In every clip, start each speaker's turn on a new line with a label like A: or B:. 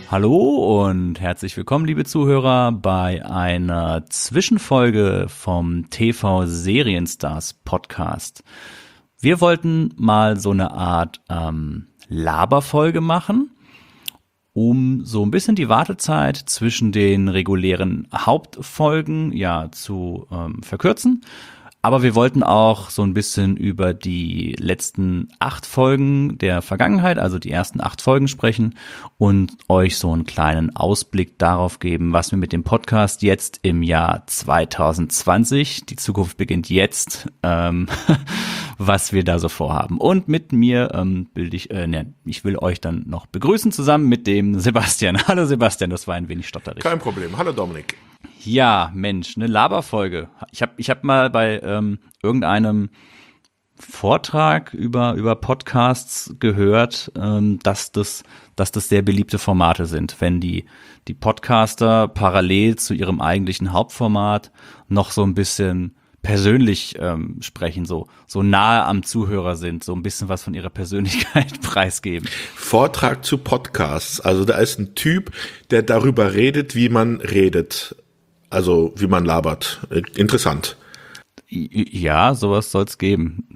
A: Hallo und herzlich willkommen, liebe Zuhörer, bei einer Zwischenfolge vom TV Serienstars Podcast. Wir wollten mal so eine Art Laberfolge machen, um so ein bisschen die Wartezeit zwischen den regulären Hauptfolgen zu verkürzen. Aber wir wollten auch so ein bisschen über die letzten 8 Folgen der Vergangenheit, also die ersten 8 Folgen sprechen und euch so einen kleinen Ausblick darauf geben, was wir mit dem Podcast jetzt im Jahr 2020, die Zukunft beginnt jetzt, was wir da so vorhaben. Und mit mir ich will euch dann noch begrüßen zusammen mit dem Sebastian. Hallo Sebastian, das war ein wenig stotterig.
B: Kein Problem. Hallo Dominik.
A: Ja, Mensch, eine Laberfolge. Ich hab mal bei irgendeinem Vortrag über Podcasts gehört, dass das sehr beliebte Formate sind, wenn die Podcaster parallel zu ihrem eigentlichen Hauptformat noch so ein bisschen persönlich sprechen, so nahe am Zuhörer sind, so ein bisschen was von ihrer Persönlichkeit preisgeben.
B: Vortrag zu Podcasts. Also da ist ein Typ, der darüber redet, wie man redet. Also wie man labert. Interessant.
A: Ja, sowas soll's geben.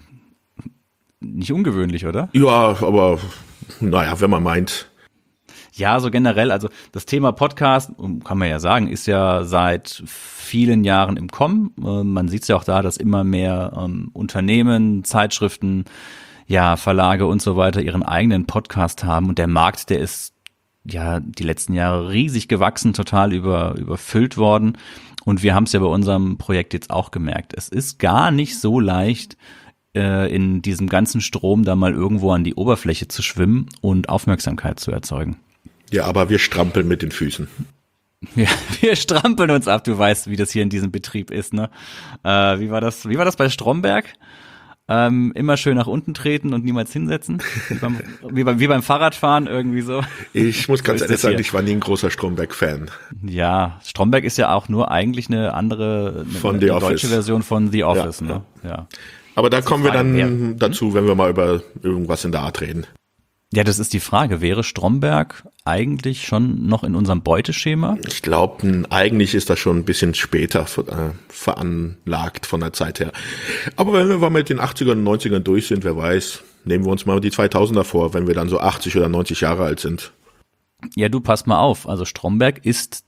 A: Nicht ungewöhnlich, oder?
B: Ja, aber naja, wenn man meint.
A: Ja, so generell, also das Thema Podcast, kann man ja sagen, ist ja seit vielen Jahren im Kommen. Man sieht es ja auch da, dass immer mehr Unternehmen, Zeitschriften, Verlage und so weiter ihren eigenen Podcast haben. Und der Markt, der ist die letzten Jahre riesig gewachsen, total überfüllt worden. Und wir haben es ja bei unserem Projekt jetzt auch gemerkt. Es ist gar nicht so leicht, in diesem ganzen Strom da mal irgendwo an die Oberfläche zu schwimmen und Aufmerksamkeit zu erzeugen.
B: Ja, aber wir strampeln mit den Füßen.
A: Ja, wir strampeln uns ab, du weißt, wie das hier in diesem Betrieb ist, ne? Wie war das bei Stromberg? Immer schön nach unten treten und niemals hinsetzen. Wie beim Fahrradfahren irgendwie so.
B: Ich muss ganz ehrlich sagen, ich war nie ein großer Stromberg-Fan.
A: Ja, Stromberg ist ja auch nur eigentlich eine andere, eine deutsche Version von The Office, ja, ne? Ja.
B: Aber da kommen wir dann dazu, wenn wir mal über irgendwas in der Art reden.
A: Ja, das ist die Frage. Wäre Stromberg eigentlich schon noch in unserem Beuteschema?
B: Ich glaube, eigentlich ist das schon ein bisschen später veranlagt von der Zeit her. Aber wenn wir mal mit den 80ern und 90ern durch sind, wer weiß, nehmen wir uns mal die 2000er vor, wenn wir dann so 80 oder 90 Jahre alt sind.
A: Ja, du pass mal auf. Also Stromberg ist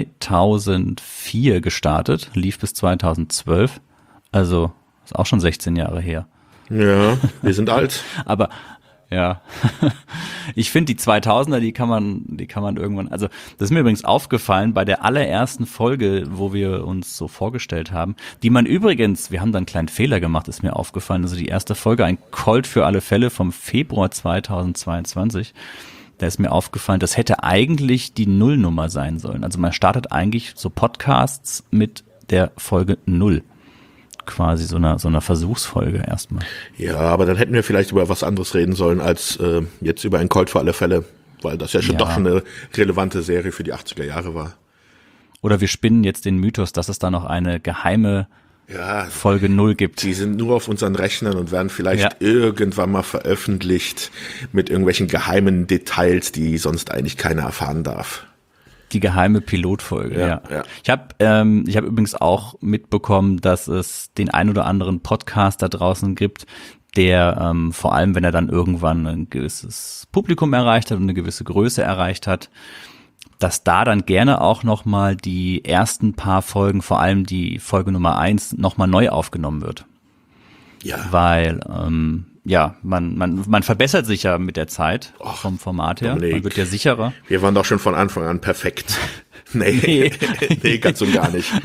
A: 2004 gestartet, lief bis 2012. Also ist auch schon 16 Jahre her.
B: Ja, wir sind alt.
A: Aber ja, ich finde die 2000er, die kann man irgendwann, also das ist mir übrigens aufgefallen bei der allerersten Folge, wo wir uns so vorgestellt haben, die man übrigens, wir haben da einen kleinen Fehler gemacht, ist mir aufgefallen, also die erste Folge, ein Colt für alle Fälle vom Februar 2022, da ist mir aufgefallen, das hätte eigentlich die Nullnummer sein sollen, also man startet eigentlich so Podcasts mit der Folge 0. Quasi so einer Versuchsfolge erstmal.
B: Ja, aber dann hätten wir vielleicht über was anderes reden sollen als jetzt über ein Colt für alle Fälle, weil das ja schon doch schon eine relevante Serie für die 80er Jahre war.
A: Oder wir spinnen jetzt den Mythos, dass es da noch eine geheime Folge 0 gibt.
B: Die sind nur auf unseren Rechnern und werden vielleicht irgendwann mal veröffentlicht mit irgendwelchen geheimen Details, die sonst eigentlich keiner erfahren darf.
A: Die geheime Pilotfolge, ja. Ich hab übrigens auch mitbekommen, dass es den ein oder anderen Podcast da draußen gibt, der vor allem, wenn er dann irgendwann ein gewisses Publikum erreicht hat und eine gewisse Größe erreicht hat, dass da dann gerne auch nochmal die ersten paar Folgen, vor allem die Folge Nummer 1, nochmal neu aufgenommen wird. Ja. Weil man verbessert sich ja mit der Zeit vom Format her.
B: Dominik,
A: man wird ja sicherer.
B: Wir waren doch schon von Anfang an perfekt. Nee, ganz und gar nicht.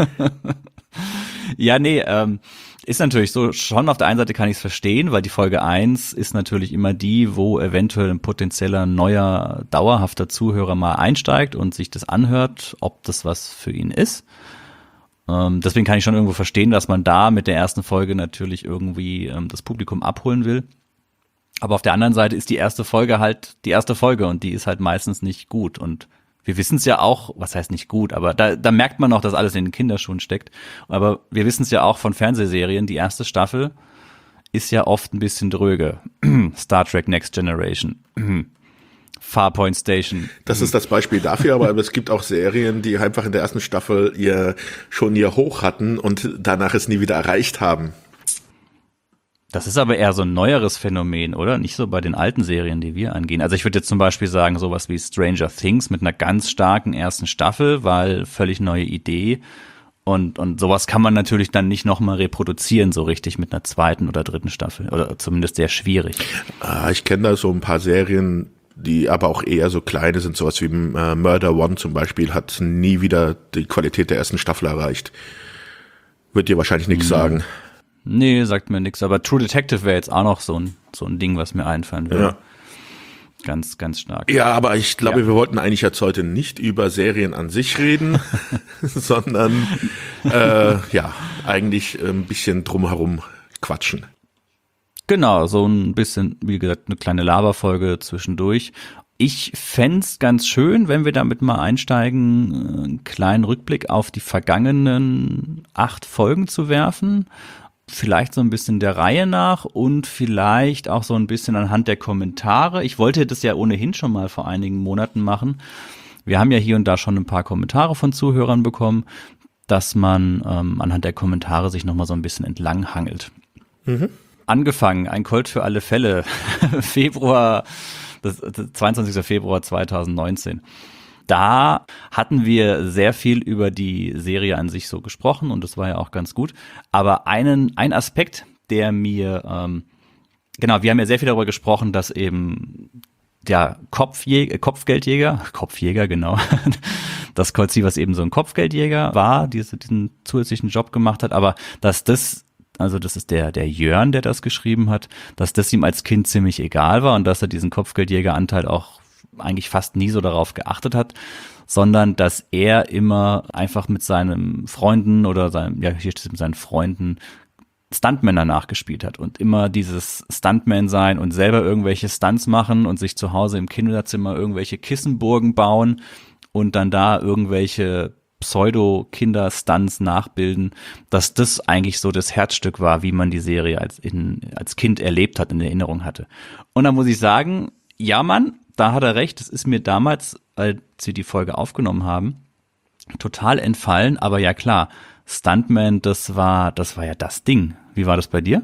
A: Ja, ist natürlich so, schon auf der einen Seite kann ich es verstehen, weil die Folge 1 ist natürlich immer die, wo eventuell ein potenzieller neuer, dauerhafter Zuhörer mal einsteigt und sich das anhört, ob das was für ihn ist. Deswegen kann ich schon irgendwo verstehen, dass man da mit der ersten Folge natürlich irgendwie das Publikum abholen will. Aber auf der anderen Seite ist die erste Folge halt die erste Folge und die ist halt meistens nicht gut. Und wir wissen es ja auch, was heißt nicht gut, aber da merkt man noch, dass alles in den Kinderschuhen steckt. Aber wir wissen es ja auch von Fernsehserien, die erste Staffel ist ja oft ein bisschen dröge. Star Trek Next Generation. Farpoint Station.
B: Das ist das Beispiel dafür, aber es gibt auch Serien, die einfach in der ersten Staffel ihr Hoch hatten und danach es nie wieder erreicht haben.
A: Das ist aber eher so ein neueres Phänomen, oder? Nicht so bei den alten Serien, die wir angehen. Also ich würde jetzt zum Beispiel sagen, sowas wie Stranger Things mit einer ganz starken ersten Staffel, weil völlig neue Idee. Und sowas kann man natürlich dann nicht nochmal reproduzieren, so richtig mit einer zweiten oder dritten Staffel. Oder zumindest sehr schwierig.
B: Ich kenne da so ein paar Serien, die aber auch eher so kleine sind. Sowas wie Murder One zum Beispiel hat nie wieder die Qualität der ersten Staffel erreicht. Wird dir wahrscheinlich nichts sagen.
A: Nee, sagt mir nichts. Aber True Detective wäre jetzt auch noch so ein Ding, was mir einfallen würde. Ja. Ganz, ganz stark.
B: Ja, aber ich glaube, wir wollten eigentlich jetzt heute nicht über Serien an sich reden, sondern eigentlich ein bisschen drumherum quatschen.
A: Genau, so ein bisschen, wie gesagt, eine kleine Laberfolge zwischendurch. Ich fänd's ganz schön, wenn wir damit mal einsteigen, einen kleinen Rückblick auf die vergangenen 8 Folgen zu werfen. Vielleicht so ein bisschen der Reihe nach und vielleicht auch so ein bisschen anhand der Kommentare. Ich wollte das ja ohnehin schon mal vor einigen Monaten machen. Wir haben ja hier und da schon ein paar Kommentare von Zuhörern bekommen, dass man anhand der Kommentare sich nochmal so ein bisschen entlanghangelt. Mhm. Angefangen, ein Colt für alle Fälle, 22. Februar 2019. Da hatten wir sehr viel über die Serie an sich so gesprochen und das war ja auch ganz gut. Aber ein Aspekt, der mir, wir haben ja sehr viel darüber gesprochen, dass eben der Kopfgeldjäger, genau, dass Colt Sievers eben so ein Kopfgeldjäger war, diesen zusätzlichen Job gemacht hat, aber dass das ist der Jörn, der das geschrieben hat, dass das ihm als Kind ziemlich egal war und dass er diesen Kopfgeldjägeranteil auch eigentlich fast nie so darauf geachtet hat, sondern dass er immer einfach mit seinen Freunden oder mit seinen Freunden Stuntmänner nachgespielt hat und immer dieses Stuntman sein und selber irgendwelche Stunts machen und sich zu Hause im Kinderzimmer irgendwelche Kissenburgen bauen und dann da irgendwelche Pseudo-Kinder-Stunts nachbilden, dass das eigentlich so das Herzstück war, wie man die Serie als Kind erlebt hat, in Erinnerung hatte. Und da muss ich sagen, ja Mann, da hat er recht, das ist mir damals, als wir die Folge aufgenommen haben, total entfallen, aber ja klar, Stuntman, das war ja das Ding. Wie war das bei dir?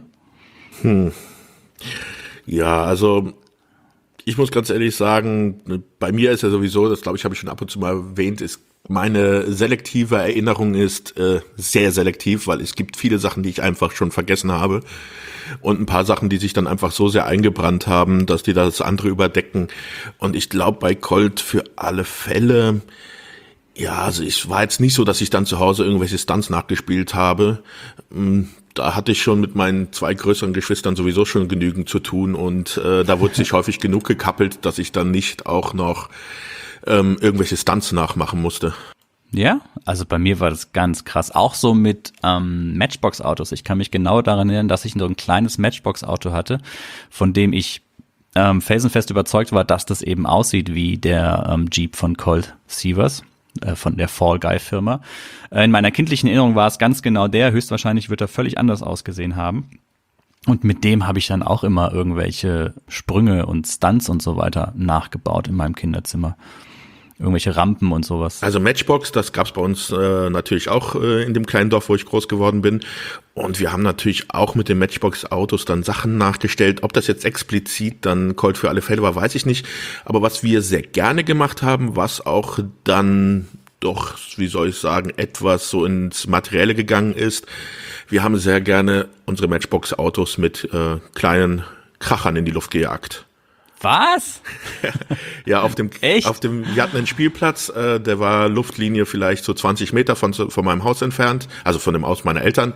B: Ja, also ich muss ganz ehrlich sagen, bei mir ist ja sowieso, das glaube ich, habe ich schon ab und zu mal erwähnt, meine selektive Erinnerung ist sehr selektiv, weil es gibt viele Sachen, die ich einfach schon vergessen habe und ein paar Sachen, die sich dann einfach so sehr eingebrannt haben, dass die das andere überdecken. Und ich glaube, bei Colt für alle Fälle, ja, also es war jetzt nicht so, dass ich dann zu Hause irgendwelche Stunts nachgespielt habe. Da hatte ich schon mit meinen 2 größeren Geschwistern sowieso schon genügend zu tun und da wurde sich häufig genug gekappelt, dass ich dann nicht auch noch irgendwelche Stunts nachmachen musste.
A: Ja, also bei mir war das ganz krass. Auch so mit Matchbox-Autos. Ich kann mich genau daran erinnern, dass ich so ein kleines Matchbox-Auto hatte, von dem ich felsenfest überzeugt war, dass das eben aussieht wie der Jeep von Colt Sievers, von der Fall Guy Firma. In meiner kindlichen Erinnerung war es ganz genau der. Höchstwahrscheinlich wird er völlig anders ausgesehen haben. Und mit dem habe ich dann auch immer irgendwelche Sprünge und Stunts und so weiter nachgebaut in meinem Kinderzimmer. Irgendwelche Rampen und sowas.
B: Also Matchbox, das gab's bei uns natürlich auch in dem kleinen Dorf, wo ich groß geworden bin. Und wir haben natürlich auch mit den Matchbox-Autos dann Sachen nachgestellt. Ob das jetzt explizit dann Colt für alle Fälle war, weiß ich nicht. Aber was wir sehr gerne gemacht haben, was auch dann doch, wie soll ich sagen, etwas so ins Materielle gegangen ist. Wir haben sehr gerne unsere Matchbox-Autos mit kleinen Krachern in die Luft gejagt.
A: Was?
B: Ja, wir hatten einen Spielplatz, der war Luftlinie vielleicht so 20 Meter von meinem Haus entfernt, also von dem Haus meiner Eltern.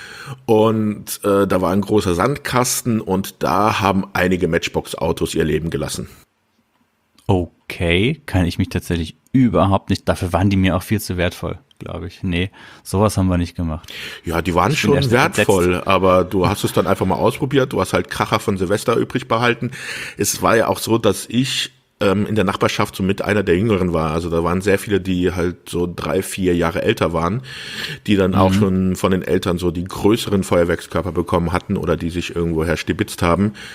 B: Und da war ein großer Sandkasten und da haben einige Matchbox-Autos ihr Leben gelassen.
A: Okay, kann ich mich tatsächlich überhaupt nicht, dafür waren die mir auch viel zu wertvoll, glaube ich. Nee, sowas haben wir nicht gemacht.
B: Ja, die waren schon wertvoll, aber du hast es dann einfach mal ausprobiert, du hast halt Kracher von Silvester übrig behalten. Es war ja auch so, dass ich in der Nachbarschaft so mit einer der Jüngeren war. Also da waren sehr viele, die halt so 3-4 Jahre älter waren, die dann auch schon von den Eltern so die größeren Feuerwerkskörper bekommen hatten oder die sich irgendwoher stibitzt haben.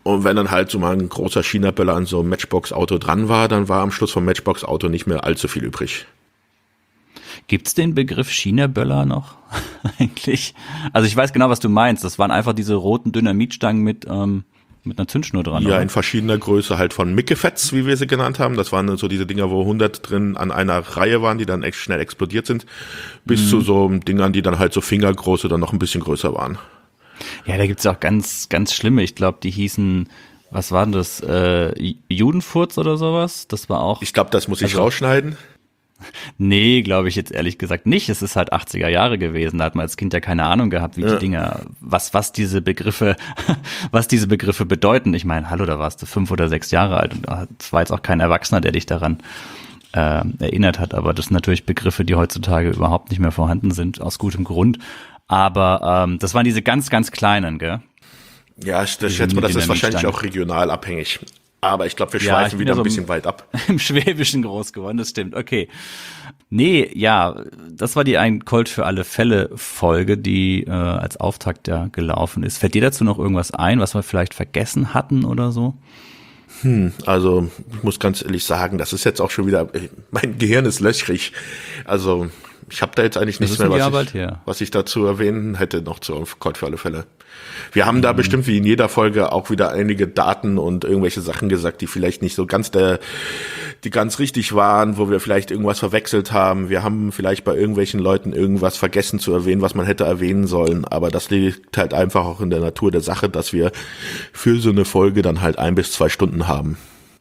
B: Und wenn dann halt so mal ein großer China-Böller an so einem Matchbox-Auto dran war, dann war am Schluss vom Matchbox-Auto nicht mehr allzu viel übrig.
A: Gibt's den Begriff China-Böller noch eigentlich? Also ich weiß genau, was du meinst. Das waren einfach diese roten Dynamitstangen mit einer Zündschnur dran.
B: Ja,
A: oder?
B: in verschiedener Größe halt von Mickefets, wie wir sie genannt haben. Das waren so diese Dinger, wo 100 drin an einer Reihe waren, die dann echt schnell explodiert sind, bis zu so Dingern, die dann halt so fingergroß oder noch ein bisschen größer waren.
A: Ja, da gibt's auch ganz, ganz schlimme. Ich glaube, die hießen, was war denn das? Judenfurz oder sowas? Das war auch.
B: Ich glaube, das muss ich rausschneiden.
A: Nee, glaube ich jetzt ehrlich gesagt nicht. Es ist halt 80er Jahre gewesen. Da hat man als Kind ja keine Ahnung gehabt, wie die Dinger, was diese Begriffe bedeuten. Ich meine, hallo, da warst du 5 oder 6 Jahre alt und es war jetzt auch kein Erwachsener, der dich daran erinnert hat. Aber das sind natürlich Begriffe, die heutzutage überhaupt nicht mehr vorhanden sind, aus gutem Grund. Aber das waren diese ganz, ganz kleinen, gell?
B: Ja, ich schätze mal, das ist wahrscheinlich auch regional abhängig. Aber ich glaube, wir schweifen wieder ein bisschen weit ab.
A: Im Schwäbischen groß geworden, das stimmt, okay. Nee, ja, das war die Ein Colt für alle Fälle Folge, die als Auftakt ja gelaufen ist. Fällt dir dazu noch irgendwas ein, was wir vielleicht vergessen hatten oder so?
B: Also, ich muss ganz ehrlich sagen, das ist jetzt auch schon wieder, mein Gehirn ist löchrig. Also, ich habe da jetzt eigentlich nichts mehr, was ich dazu erwähnen hätte, noch zu Colt für alle Fälle. Wir haben da bestimmt wie in jeder Folge auch wieder einige Daten und irgendwelche Sachen gesagt, die vielleicht nicht so ganz die ganz richtig waren, wo wir vielleicht irgendwas verwechselt haben. Wir haben vielleicht bei irgendwelchen Leuten irgendwas vergessen zu erwähnen, was man hätte erwähnen sollen. Aber das liegt halt einfach auch in der Natur der Sache, dass wir für so eine Folge dann halt 1 bis 2 Stunden haben.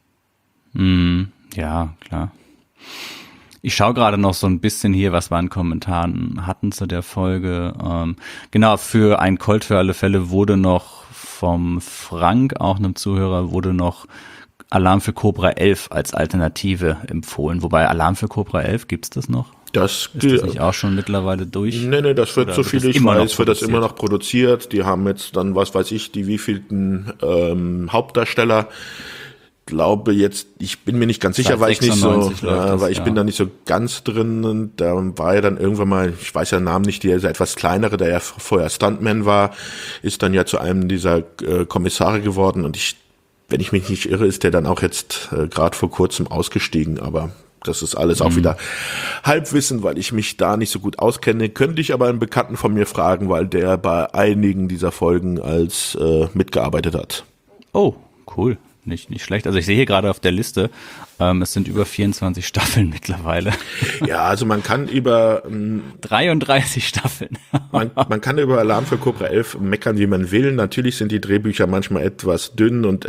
A: Ja, klar. Ich schaue gerade noch so ein bisschen hier, was wir an Kommentaren hatten zu der Folge. Genau, für Ein Colt für alle Fälle wurde noch vom Frank, auch einem Zuhörer, wurde noch Alarm für Cobra 11 als Alternative empfohlen. Wobei Alarm für Cobra 11, gibt's das noch? Ist das nicht auch schon mittlerweile durch?
B: Nee, das wird, so viel ich weiß, wird das immer noch produziert. Die haben jetzt dann, was weiß ich, die wievielten Hauptdarsteller. Glaube jetzt, ich bin mir nicht ganz sicher, weil ich nicht so, weil ich bin da nicht so ganz drin, und da war ja dann irgendwann mal, ich weiß ja den Namen nicht, der etwas kleinere, der ja vorher Stuntman war, ist dann ja zu einem dieser Kommissare geworden, und wenn ich mich nicht irre, ist der dann auch jetzt gerade vor kurzem ausgestiegen, aber das ist alles auch wieder Halbwissen, weil ich mich da nicht so gut auskenne. Könnte ich aber einen Bekannten von mir fragen, weil der bei einigen dieser Folgen als mitgearbeitet hat.
A: Oh, cool. Nicht schlecht. Also ich sehe hier gerade auf der Liste, es sind über 24 Staffeln mittlerweile.
B: Ja, also man kann über
A: 33 Staffeln.
B: man kann über Alarm für Cobra 11 meckern, wie man will. Natürlich sind die Drehbücher manchmal etwas dünn und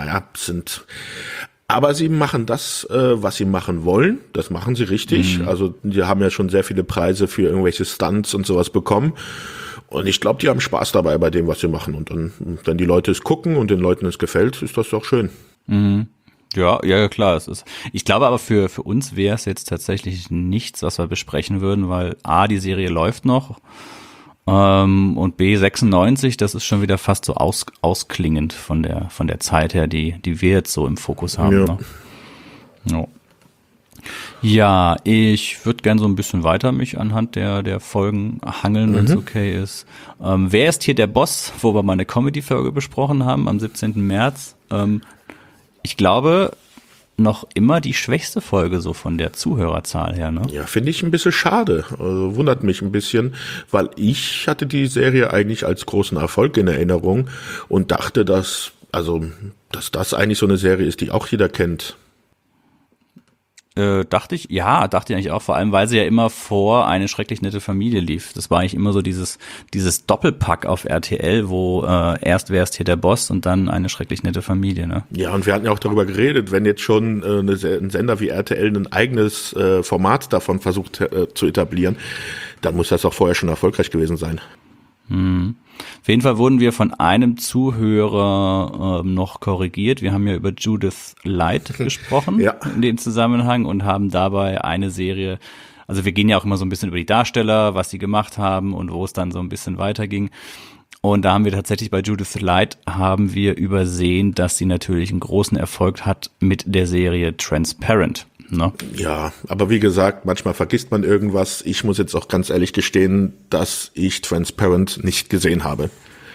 B: aber sie machen das, was sie machen wollen. Das machen sie richtig. Also die haben ja schon sehr viele Preise für irgendwelche Stunts und sowas bekommen. Und ich glaube, die haben Spaß dabei bei dem, was sie machen. Und dann, wenn die Leute es gucken und den Leuten es gefällt, ist das doch schön.
A: Ja, klar. Ich glaube aber für uns wäre es jetzt tatsächlich nichts, was wir besprechen würden, weil A, die Serie läuft noch, und B, 96, das ist schon wieder fast so ausklingend von der Zeit her, die wir jetzt so im Fokus haben.
B: Ja.
A: Ne? Ja. Ja, ich würde gern so ein bisschen weiter mich anhand der Folgen hangeln, wenn es okay ist. Wer ist hier der Boss, wo wir mal eine Comedy-Folge besprochen haben am 17. März? Ich glaube, noch immer die schwächste Folge so von der Zuhörerzahl her, ne?
B: Ja, finde ich ein bisschen schade. Also, wundert mich ein bisschen, weil ich hatte die Serie eigentlich als großen Erfolg in Erinnerung und dachte, dass das eigentlich so eine Serie ist, die auch jeder kennt.
A: Dachte ich eigentlich auch, vor allem, weil sie ja immer vor Eine schrecklich nette Familie lief. Das war eigentlich immer so dieses Doppelpack auf RTL, wo erst Wer ist hier der Boss und dann Eine schrecklich nette Familie, ne?
B: Ja, und wir hatten ja auch darüber geredet, wenn jetzt schon ein Sender wie RTL ein eigenes Format davon versucht zu etablieren, dann muss das auch vorher schon erfolgreich gewesen sein.
A: Auf jeden Fall wurden wir von einem Zuhörer noch korrigiert. Wir haben ja über Judith Light gesprochen in dem Zusammenhang und haben dabei eine Serie, also wir gehen ja auch immer so ein bisschen über die Darsteller, was sie gemacht haben und wo es dann so ein bisschen weiterging. Und da haben wir tatsächlich bei Judith Light haben wir übersehen, dass sie natürlich einen großen Erfolg hat mit der Serie Transparent. Ne?
B: Ja, aber wie gesagt, manchmal vergisst man irgendwas. Ich muss jetzt auch ganz ehrlich gestehen, dass ich Transparent nicht gesehen habe.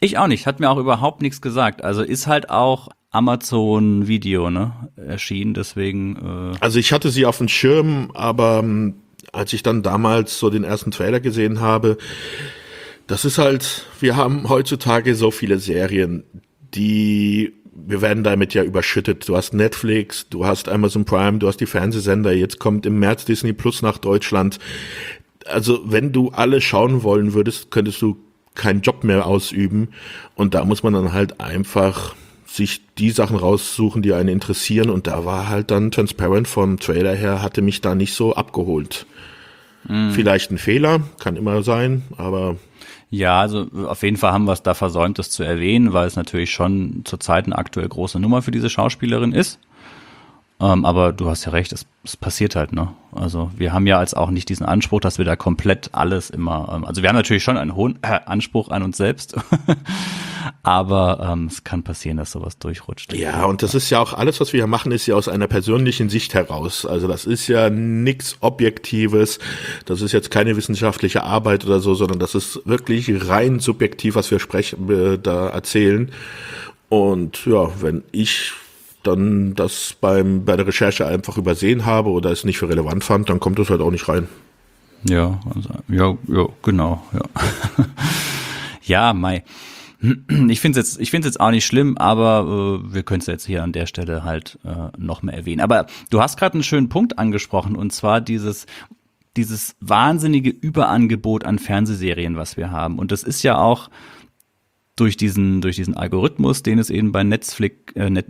A: Ich auch nicht, hat mir auch überhaupt nichts gesagt. Also ist halt auch Amazon Video, ne, erschienen, deswegen.
B: Also ich hatte sie auf dem Schirm, aber als ich dann damals so den ersten Trailer gesehen habe, das ist halt, wir haben heutzutage so viele Serien, wir werden damit ja überschüttet. Du hast Netflix, du hast Amazon Prime, du hast die Fernsehsender, jetzt kommt im März Disney Plus nach Deutschland. Also wenn du alle schauen wollen würdest, könntest du keinen Job mehr ausüben. Und da muss man dann halt einfach sich die Sachen raussuchen, die einen interessieren. Und da war halt dann Transparent vom Trailer her, hatte mich da nicht so abgeholt. Vielleicht ein Fehler, kann immer sein, aber...
A: Ja, also auf jeden Fall haben wir es da versäumt, das zu erwähnen, weil es natürlich schon zurzeit eine aktuell große Nummer für diese Schauspielerin ist. Aber du hast ja recht, es passiert halt, ne? Also wir haben ja als auch nicht diesen Anspruch, dass wir da komplett alles immer, also wir haben natürlich schon einen hohen Anspruch an uns selbst, aber es kann passieren, dass sowas durchrutscht.
B: Ja, und das ist ja auch alles, was wir hier machen, ist ja aus einer persönlichen Sicht heraus. Also das ist ja nichts Objektives, das ist jetzt keine wissenschaftliche Arbeit oder so, sondern das ist wirklich rein subjektiv, was wir da erzählen. Und ja, wenn ich dann das bei der Recherche einfach übersehen habe oder es nicht für relevant fand, dann kommt es halt auch nicht rein.
A: Ja, also, ja, genau, ja. Ja, Mai. Ich finde es jetzt auch nicht schlimm, aber wir können es jetzt hier an der Stelle halt noch mehr erwähnen. Aber du hast gerade einen schönen Punkt angesprochen, und zwar dieses wahnsinnige Überangebot an Fernsehserien, was wir haben. Und das ist ja auch durch diesen Algorithmus, den es eben bei Netflix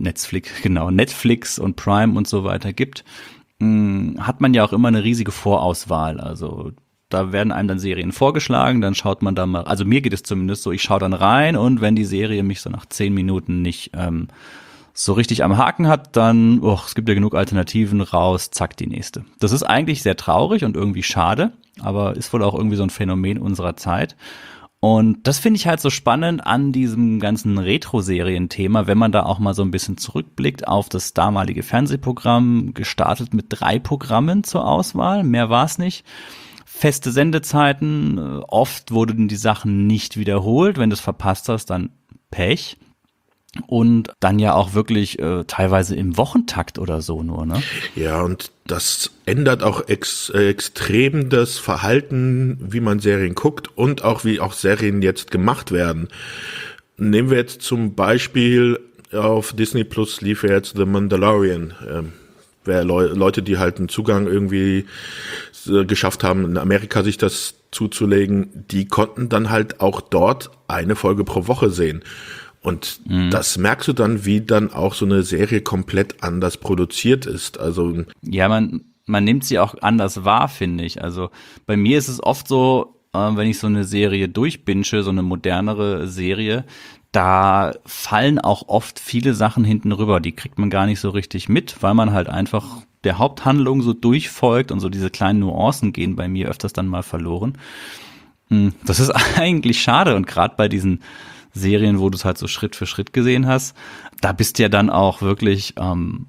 A: und Prime und so weiter gibt, hat man ja auch immer eine riesige Vorauswahl. Also da werden einem dann Serien vorgeschlagen, dann schaut man da mal, also mir geht es zumindest so, ich schaue dann rein, und wenn die Serie mich so nach 10 Minuten nicht so richtig am Haken hat, dann, es gibt ja genug Alternativen, raus, zack, die nächste. Das ist eigentlich sehr traurig und irgendwie schade, aber ist wohl auch irgendwie so ein Phänomen unserer Zeit. Und das finde ich halt so spannend an diesem ganzen Retro-Serien-Thema, wenn man da auch mal so ein bisschen zurückblickt auf das damalige Fernsehprogramm, gestartet mit 3 Programmen zur Auswahl, mehr war es nicht. Feste Sendezeiten, oft wurden die Sachen nicht wiederholt, wenn du es verpasst hast, dann Pech. Und dann ja auch wirklich teilweise im Wochentakt oder so nur, ne?
B: Ja, und das ändert auch extrem das Verhalten, wie man Serien guckt und auch wie auch Serien jetzt gemacht werden. Nehmen wir jetzt zum Beispiel auf Disney Plus lief ja jetzt The Mandalorian. Leute, die halt einen Zugang irgendwie geschafft haben, in Amerika sich das zuzulegen, die konnten dann halt auch dort eine Folge pro Woche sehen. Und das merkst du dann, wie dann auch so eine Serie komplett anders produziert ist. Also
A: ja, man nimmt sie auch anders wahr, finde ich. Also bei mir ist es oft so, wenn ich so eine Serie durchbinge, so eine modernere Serie, da fallen auch oft viele Sachen hinten rüber. Die kriegt man gar nicht so richtig mit, weil man halt einfach der Haupthandlung so durchfolgt, und so diese kleinen Nuancen gehen bei mir öfters dann mal verloren. Das ist eigentlich schade, und gerade bei diesen Serien, wo du es halt so Schritt für Schritt gesehen hast, da bist du ja dann auch wirklich dran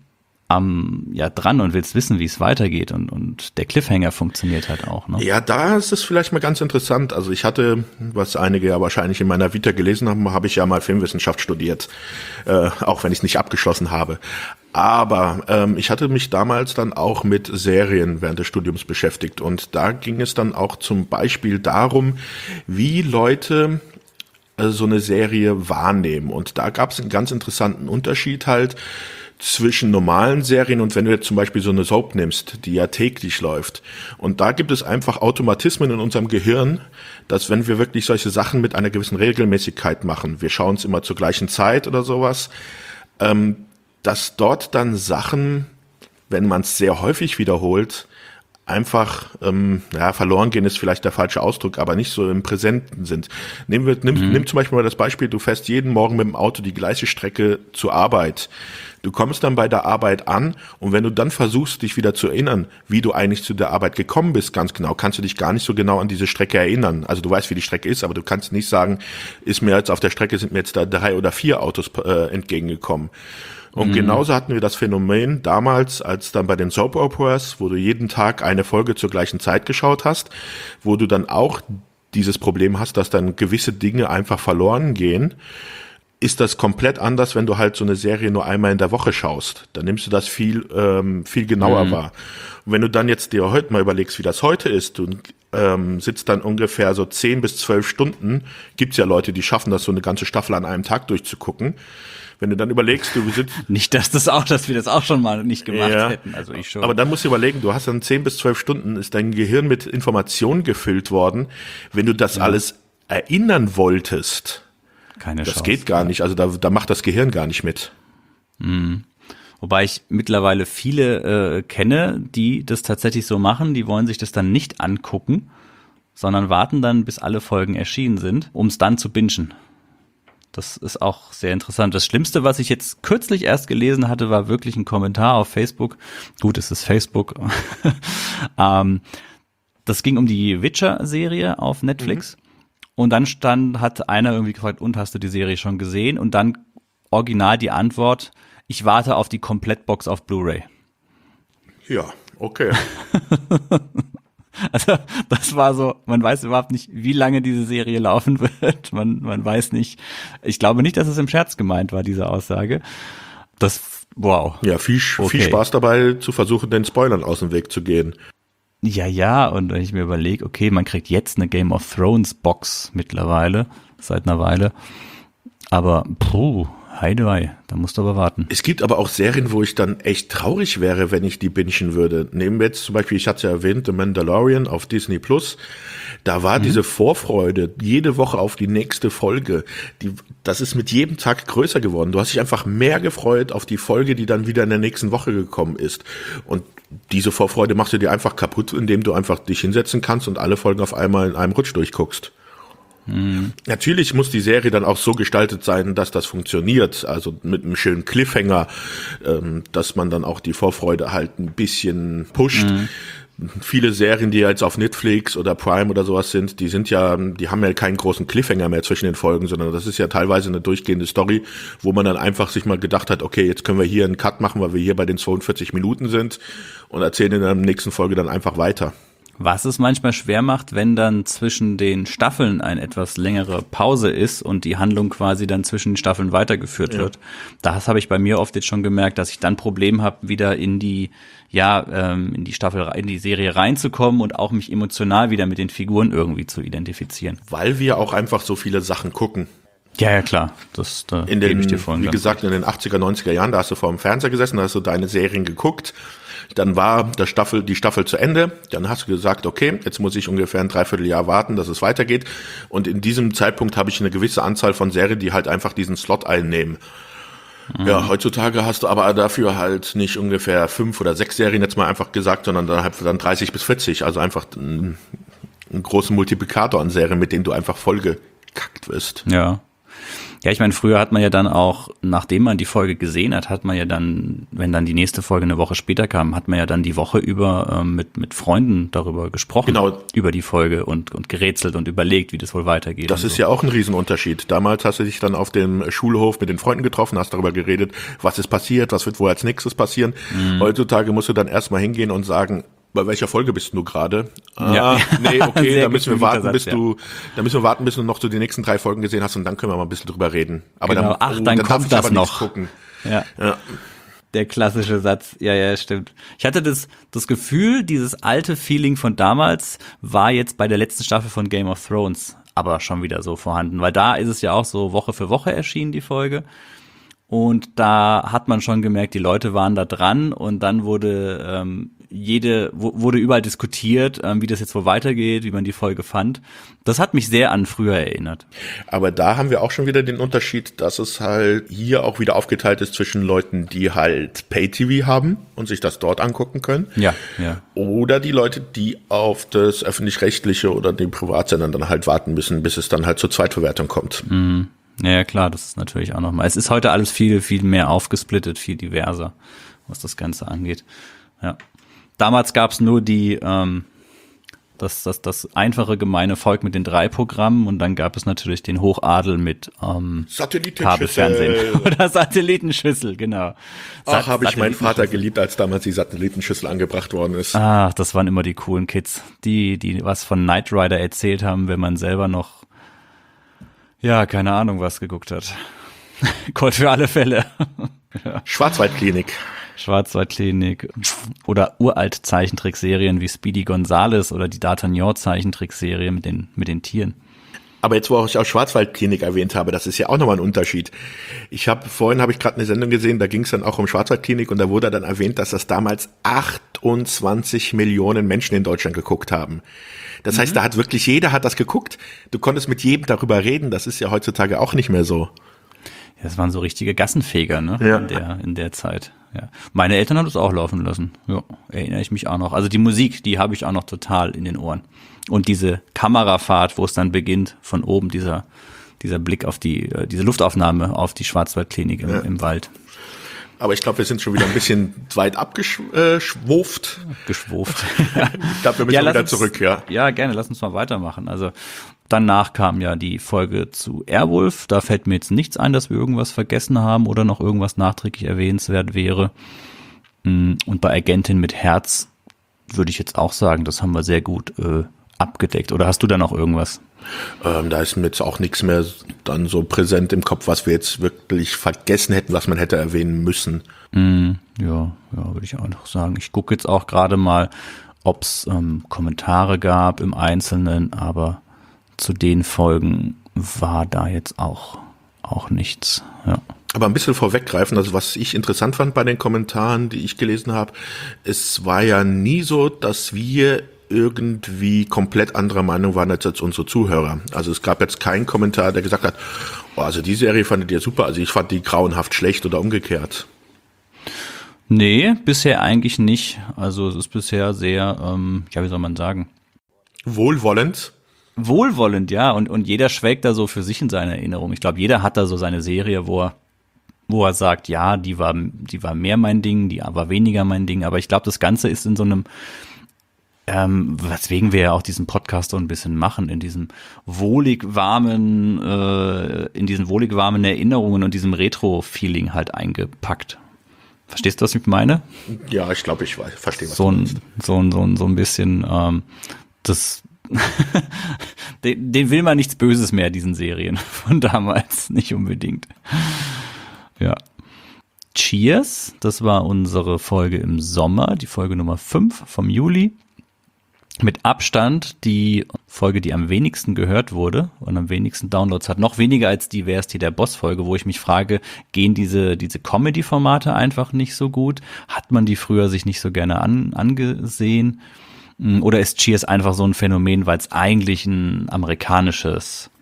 A: und willst wissen, wie es weitergeht, und der Cliffhanger funktioniert halt auch, ne?
B: Ja, da ist es vielleicht mal ganz interessant. Also ich hatte, was einige ja wahrscheinlich in meiner Vita gelesen haben, habe ich ja mal Filmwissenschaft studiert, auch wenn ich es nicht abgeschlossen habe. Aber ich hatte mich damals dann auch mit Serien während des Studiums beschäftigt, und da ging es dann auch zum Beispiel darum, wie Leute so eine Serie wahrnehmen. Und da gab es einen ganz interessanten Unterschied halt zwischen normalen Serien und wenn du jetzt zum Beispiel so eine Soap nimmst, die ja täglich läuft. Und da gibt es einfach Automatismen in unserem Gehirn, dass wenn wir wirklich solche Sachen mit einer gewissen Regelmäßigkeit machen, wir schauen es immer zur gleichen Zeit oder sowas, dass dort dann Sachen, wenn man es sehr häufig wiederholt, einfach, verloren gehen ist vielleicht der falsche Ausdruck, aber nicht so im Präsenten sind. Nimm zum Beispiel mal das Beispiel, du fährst jeden Morgen mit dem Auto die gleiche Strecke zur Arbeit. Du kommst dann bei der Arbeit an, und wenn du dann versuchst, dich wieder zu erinnern, wie du eigentlich zu der Arbeit gekommen bist, ganz genau, kannst du dich gar nicht so genau an diese Strecke erinnern. Also du weißt, wie die Strecke ist, aber du kannst nicht sagen, sind mir jetzt da 3 oder 4 Autos entgegengekommen. Und genauso hatten wir das Phänomen damals, als dann bei den Soap Operas, wo du jeden Tag eine Folge zur gleichen Zeit geschaut hast, wo du dann auch dieses Problem hast, dass dann gewisse Dinge einfach verloren gehen, ist das komplett anders, wenn du halt so eine Serie nur einmal in der Woche schaust. Dann nimmst du das viel genauer wahr. Und wenn du dann jetzt dir heute mal überlegst, wie das heute ist, du sitzt dann ungefähr so 10 bis 12 Stunden, gibt's ja Leute, die schaffen das, so eine ganze Staffel an einem Tag durchzugucken. Wenn du dann überlegst, du sitzt...
A: Nicht, dass wir das auch schon mal nicht gemacht hätten, also ich schon.
B: Aber dann musst du überlegen, du hast dann 10 bis 12 Stunden, ist dein Gehirn mit Informationen gefüllt worden. Wenn du das alles erinnern wolltest...
A: Keine Chance.
B: Das geht gar nicht, also da macht das Gehirn gar nicht mit.
A: Wobei ich mittlerweile viele kenne, die das tatsächlich so machen, die wollen sich das dann nicht angucken, sondern warten dann, bis alle Folgen erschienen sind, um es dann zu bingen. Das ist auch sehr interessant. Das Schlimmste, was ich jetzt kürzlich erst gelesen hatte, war wirklich ein Kommentar auf Facebook. Gut, es ist Facebook. Das ging um die Witcher-Serie auf Netflix. Und dann hat einer irgendwie gefragt, und hast du die Serie schon gesehen? Und dann original die Antwort, ich warte auf die Komplettbox auf Blu-ray.
B: Ja, okay.
A: Also das war so, man weiß überhaupt nicht, wie lange diese Serie laufen wird. Man weiß nicht, ich glaube nicht, dass es im Scherz gemeint war, diese Aussage. Wow.
B: Ja, viel Spaß dabei, zu versuchen, den Spoilern aus dem Weg zu gehen.
A: Ja, und wenn ich mir überlege, okay, man kriegt jetzt eine Game of Thrones Box mittlerweile, seit einer Weile, aber Heidewei, da musst du aber warten.
B: Es gibt aber auch Serien, wo ich dann echt traurig wäre, wenn ich die bingen würde. Nehmen wir jetzt zum Beispiel, ich hatte es ja erwähnt, The Mandalorian auf Disney Plus. Da war diese Vorfreude jede Woche auf die nächste Folge. Das ist mit jedem Tag größer geworden. Du hast dich einfach mehr gefreut auf die Folge, die dann wieder in der nächsten Woche gekommen ist. Und diese Vorfreude machst du dir einfach kaputt, indem du einfach dich hinsetzen kannst und alle Folgen auf einmal in einem Rutsch durchguckst. Natürlich muss die Serie dann auch so gestaltet sein, dass das funktioniert, also mit einem schönen Cliffhanger, dass man dann auch die Vorfreude halt ein bisschen pusht. Viele Serien, die jetzt auf Netflix oder Prime oder sowas sind, die haben ja keinen großen Cliffhanger mehr zwischen den Folgen, sondern das ist ja teilweise eine durchgehende Story, wo man dann einfach sich mal gedacht hat, okay, jetzt können wir hier einen Cut machen, weil wir hier bei den 42 Minuten sind und erzählen in der nächsten Folge dann einfach weiter.
A: Was es manchmal schwer macht, wenn dann zwischen den Staffeln eine etwas längere Pause ist und die Handlung quasi dann zwischen den Staffeln weitergeführt wird. Das habe ich bei mir oft jetzt schon gemerkt, dass ich dann Problem habe, wieder in die Serie reinzukommen und auch mich emotional wieder mit den Figuren irgendwie zu identifizieren.
B: Weil wir auch einfach so viele Sachen gucken.
A: Ja, klar. Da gebe ich dir voll.
B: Wie gesagt, in den 80er, 90er Jahren, da hast du vor dem Fernseher gesessen, da hast du deine Serien geguckt. Dann war die Staffel zu Ende. Dann hast du gesagt, okay, jetzt muss ich ungefähr ein Dreivierteljahr warten, dass es weitergeht. Und in diesem Zeitpunkt habe ich eine gewisse Anzahl von Serien, die halt einfach diesen Slot einnehmen. Ja, heutzutage hast du aber dafür halt nicht ungefähr 5 oder 6 Serien jetzt mal einfach gesagt, sondern dann 30 bis 40. Also einfach einen großen Multiplikator an Serien, mit denen du einfach vollgekackt wirst.
A: Ja. Ja, ich meine, früher hat man ja dann auch, nachdem man die Folge gesehen hat man ja dann, wenn dann die nächste Folge eine Woche später kam, hat man ja dann die Woche über mit Freunden darüber gesprochen,
B: genau,
A: über die Folge und gerätselt und überlegt, wie das wohl weitergeht.
B: Das ist ja auch ein Riesenunterschied. Damals hast du dich dann auf dem Schulhof mit den Freunden getroffen, hast darüber geredet, was ist passiert, was wird wohl als nächstes passieren. Heutzutage musst du dann erstmal hingehen und sagen, bei welcher Folge bist du gerade? Nee, okay, da müssen wir warten, bis du noch so die nächsten 3 Folgen gesehen hast und dann können wir mal ein bisschen drüber reden. Aber
A: genau. Dann kommt das noch.
B: Gucken.
A: Ja. Der klassische Satz. Ja, stimmt. Ich hatte das Gefühl, dieses alte Feeling von damals war jetzt bei der letzten Staffel von Game of Thrones aber schon wieder so vorhanden, weil da ist es ja auch so Woche für Woche erschienen, die Folge. Und da hat man schon gemerkt, die Leute waren da dran und dann wurde überall diskutiert, wie das jetzt wohl weitergeht, wie man die Folge fand. Das hat mich sehr an früher erinnert.
B: Aber da haben wir auch schon wieder den Unterschied, dass es halt hier auch wieder aufgeteilt ist zwischen Leuten, die halt Pay-TV haben und sich das dort angucken können.
A: Ja.
B: Oder die Leute, die auf das Öffentlich-Rechtliche oder den Privatsendern dann halt warten müssen, bis es dann halt zur Zweitverwertung kommt.
A: Mhm. Ja, klar, das ist natürlich auch nochmal. Es ist heute alles viel, viel mehr aufgesplittet, viel diverser, was das Ganze angeht. Ja. Damals gab's nur die Das einfache, gemeine Volk mit den 3 Programmen und dann gab es natürlich den Hochadel mit Kabelfernsehen oder Satellitenschüssel, genau.
B: Ach, habe ich meinen Vater geliebt, als damals die Satellitenschüssel angebracht worden ist.
A: Ach, das waren immer die coolen Kids, die was von Knight Rider erzählt haben, wenn man selber noch, ja, keine Ahnung, was geguckt hat. Gold für alle Fälle. Ja.
B: Schwarzwaldklinik
A: oder uralt Zeichentrickserien wie Speedy Gonzales oder die D'Artagnan Zeichentrickserie mit den Tieren.
B: Aber jetzt, wo ich auch Schwarzwaldklinik erwähnt habe, das ist ja auch nochmal ein Unterschied. Vorhin habe ich gerade eine Sendung gesehen, da ging es dann auch um Schwarzwaldklinik und da wurde dann erwähnt, dass das damals 28 Millionen Menschen in Deutschland geguckt haben. Das heißt, jeder hat das geguckt. Du konntest mit jedem darüber reden, das ist ja heutzutage auch nicht mehr so.
A: Ja, das waren so richtige Gassenfeger, ne?
B: Ja.
A: In der Zeit. Ja. Meine Eltern haben das auch laufen lassen. Ja, erinnere ich mich auch noch. Also die Musik, die habe ich auch noch total in den Ohren. Und diese Kamerafahrt, wo es dann beginnt, von oben dieser Blick auf diese Luftaufnahme auf die Schwarzwaldklinik im Wald.
B: Aber ich glaube, wir sind schon wieder ein bisschen weit abgeschwuft.
A: Geschwuft.
B: Ich glaube, wir müssen wieder zurück, ja.
A: Ja, gerne, lass uns mal weitermachen. Also danach kam ja die Folge zu Airwolf. Da fällt mir jetzt nichts ein, dass wir irgendwas vergessen haben oder noch irgendwas nachträglich erwähnenswert wäre. Und bei Agentin mit Herz würde ich jetzt auch sagen, das haben wir sehr gut abgedeckt. Oder hast du da noch irgendwas?
B: Da ist mir jetzt auch nichts mehr dann so präsent im Kopf, was wir jetzt wirklich vergessen hätten, was man hätte erwähnen müssen.
A: Ja, würde ich auch noch sagen. Ich gucke jetzt auch gerade mal, ob es Kommentare gab im Einzelnen, aber zu den Folgen war da jetzt auch nichts. Ja.
B: Aber ein bisschen vorweggreifen, also was ich interessant fand bei den Kommentaren, die ich gelesen habe, es war ja nie so, dass wir irgendwie komplett anderer Meinung waren als unsere Zuhörer. Also es gab jetzt keinen Kommentar, der gesagt hat, oh, also die Serie fandet ihr super, also ich fand die grauenhaft schlecht oder umgekehrt.
A: Nee, bisher eigentlich nicht. Also es ist bisher sehr, wie soll man sagen?
B: Wohlwollend,
A: ja. Und jeder schwelgt da so für sich in seiner Erinnerung. Ich glaube, jeder hat da so seine Serie, wo er sagt, ja, die war mehr mein Ding, die war weniger mein Ding. Aber ich glaube, das Ganze ist in so einem weswegen wir ja auch diesen Podcast so ein bisschen machen, in diesen wohlig warmen Erinnerungen und diesem Retro-Feeling halt eingepackt. Verstehst du, was ich meine?
B: Ja, ich glaube, ich verstehe, was du meinst.
A: So ein bisschen, das, den will man nichts Böses mehr, diesen Serien von damals, nicht unbedingt. Ja. Cheers, das war unsere Folge im Sommer, die Folge Nummer 5 vom Juli. Mit Abstand die Folge, die am wenigsten gehört wurde und am wenigsten Downloads hat. Noch weniger als die Wer ist hier der Boss-Folge, wo ich mich frage, gehen diese Comedy-Formate einfach nicht so gut? Hat man die früher sich nicht so gerne angesehen? Oder ist Cheers einfach so ein Phänomen, weil es eigentlich ein amerikanischer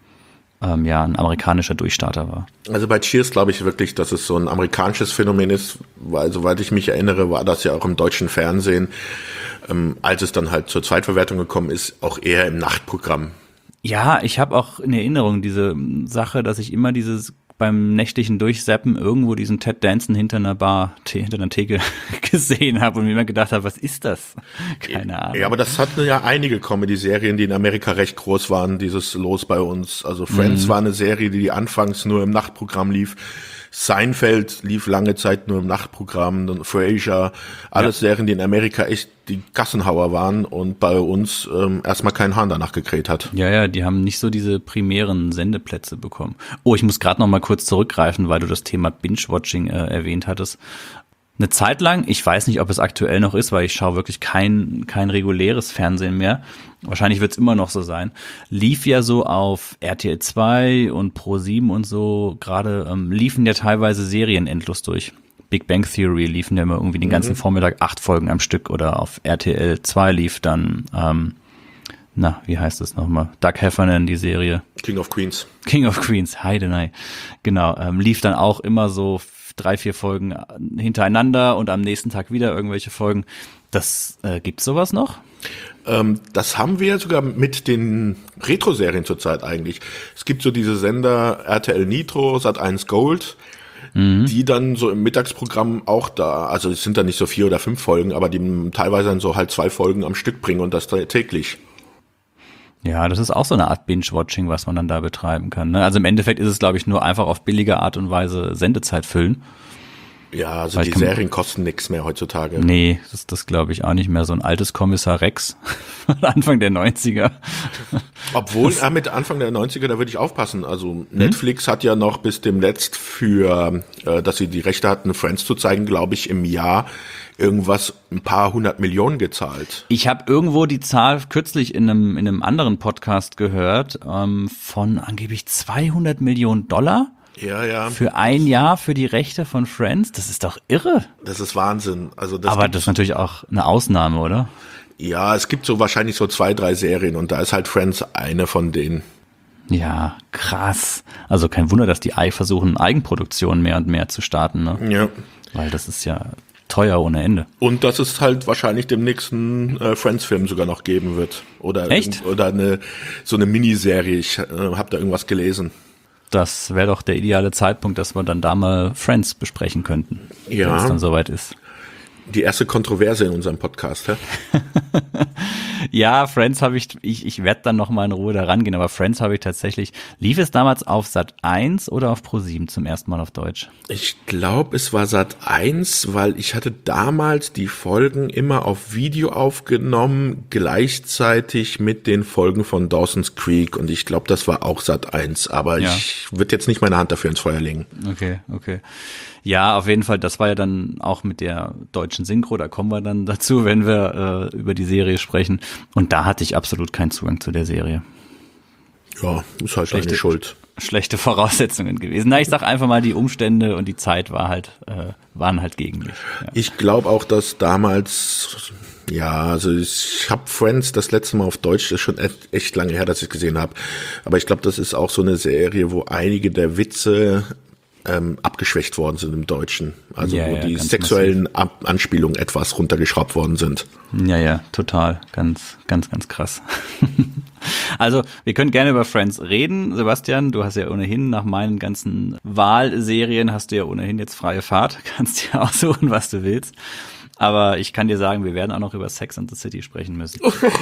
A: Durchstarter war?
B: Also bei Cheers glaube ich wirklich, dass es so ein amerikanisches Phänomen ist, weil soweit ich mich erinnere, war das ja auch im deutschen Fernsehen, als es dann halt zur Zweitverwertung gekommen ist, auch eher im Nachtprogramm.
A: Ja, ich habe auch in Erinnerung diese Sache, dass ich immer beim nächtlichen Durchseppen irgendwo diesen Ted Danson hinter einer Theke gesehen habe und mir immer gedacht habe, was ist das? Keine Ahnung.
B: Ja, aber das hatten ja einige Comedy-Serien, die in Amerika recht groß waren, dieses Los bei uns. Also Friends war eine Serie, die anfangs nur im Nachtprogramm lief. Seinfeld lief lange Zeit nur im Nachtprogramm, dann Frasier, alles Serien, die in Amerika echt die Gassenhauer waren und bei uns erstmal kein Hahn danach gekräht hat.
A: Ja, die haben nicht so diese primären Sendeplätze bekommen. Oh, ich muss gerade noch mal kurz zurückgreifen, weil du das Thema Binge-Watching erwähnt hattest. Eine Zeit lang, ich weiß nicht, ob es aktuell noch ist, weil ich schaue wirklich kein reguläres Fernsehen mehr. Wahrscheinlich wird es immer noch so sein. Lief ja so auf RTL 2 und Pro7 und so, gerade liefen ja teilweise Serien endlos durch. Big Bang Theory liefen ja immer irgendwie den ganzen Vormittag 8 Folgen am Stück oder auf RTL 2 lief dann, wie heißt das nochmal? Doug Heffernan, die Serie.
B: King of Queens,
A: Heidenei. Genau, lief dann auch immer so 3-4 Folgen hintereinander und am nächsten Tag wieder irgendwelche Folgen. Gibt's sowas noch?
B: Das haben wir sogar mit den Retro-Serien zurzeit eigentlich. Es gibt so diese Sender RTL Nitro, Sat.1 Gold, die dann so im Mittagsprogramm auch da, also es sind dann nicht so 4 oder 5 Folgen, aber die teilweise dann so halt 2 Folgen am Stück bringen und das täglich.
A: Ja, das ist auch so eine Art Binge-Watching, was man dann da betreiben kann. Ne? Also im Endeffekt ist es, glaube ich, nur einfach auf billige Art und Weise Sendezeit füllen.
B: Ja, also die Serien kosten nichts mehr heutzutage.
A: Nee, das glaube ich auch nicht mehr. So ein altes Kommissar Rex von Anfang der 90er.
B: Obwohl, mit Anfang der 90er, da würde ich aufpassen. Also Netflix hat ja noch bis demnächst dass sie die Rechte hatten, Friends zu zeigen, glaube ich, im Jahr irgendwas ein paar 100 Millionen gezahlt.
A: Ich habe irgendwo die Zahl kürzlich in einem anderen Podcast gehört, von angeblich 200 Millionen Dollar.
B: Ja.
A: Für ein Jahr für die Rechte von Friends? Das ist doch irre.
B: Das ist Wahnsinn. Also
A: aber das ist natürlich auch eine Ausnahme, oder?
B: Ja, es gibt so wahrscheinlich so 2, 3 Serien und da ist halt Friends eine von denen.
A: Ja, krass. Also kein Wunder, dass die versuchen, Eigenproduktionen mehr und mehr zu starten, ne?
B: Ja.
A: Weil das ist ja teuer ohne Ende.
B: Und dass es halt wahrscheinlich dem nächsten Friends-Film sogar noch geben wird. Oder
A: echt?
B: Oder so eine Miniserie. Ich habe da irgendwas gelesen.
A: Das wäre doch der ideale Zeitpunkt, dass wir dann da mal Friends besprechen könnten,
B: ja,
A: wenn es dann soweit ist.
B: Die erste Kontroverse in unserem Podcast, hä?
A: Ja, Friends habe ich werde dann noch mal in Ruhe da rangehen, aber Friends habe ich tatsächlich, lief es damals auf Sat.1 oder auf Pro7 zum ersten Mal auf Deutsch?
B: Ich glaube, es war Sat.1, weil ich hatte damals die Folgen immer auf Video aufgenommen, gleichzeitig mit den Folgen von Dawson's Creek und ich glaube, das war auch Sat.1, aber ja. Ich würde jetzt nicht meine Hand dafür ins Feuer legen.
A: Okay. Ja, auf jeden Fall, das war ja dann auch mit der deutschen Synchro, da kommen wir dann dazu, wenn wir über die Serie sprechen. Und da hatte ich absolut keinen Zugang zu der Serie.
B: Ja, ist halt deine Schuld.
A: Schlechte Voraussetzungen gewesen. Na, ich sag einfach mal, die Umstände und die Zeit waren halt gegen mich. Ja.
B: Ich glaube auch, dass damals, ja, also ich habe Friends das letzte Mal auf Deutsch, das ist schon echt lange her, dass ich es gesehen habe. Aber ich glaube, das ist auch so eine Serie, wo einige der Witze abgeschwächt worden sind im Deutschen. Also wo die sexuellen Anspielungen etwas runtergeschraubt worden sind.
A: Ja, total. Ganz krass. Also, wir können gerne über Friends reden. Sebastian, du hast ja ohnehin nach meinen ganzen Wahlserien hast du ja ohnehin jetzt freie Fahrt. Kannst dir aussuchen, was du willst. Aber ich kann dir sagen, wir werden auch noch über Sex and the City sprechen müssen.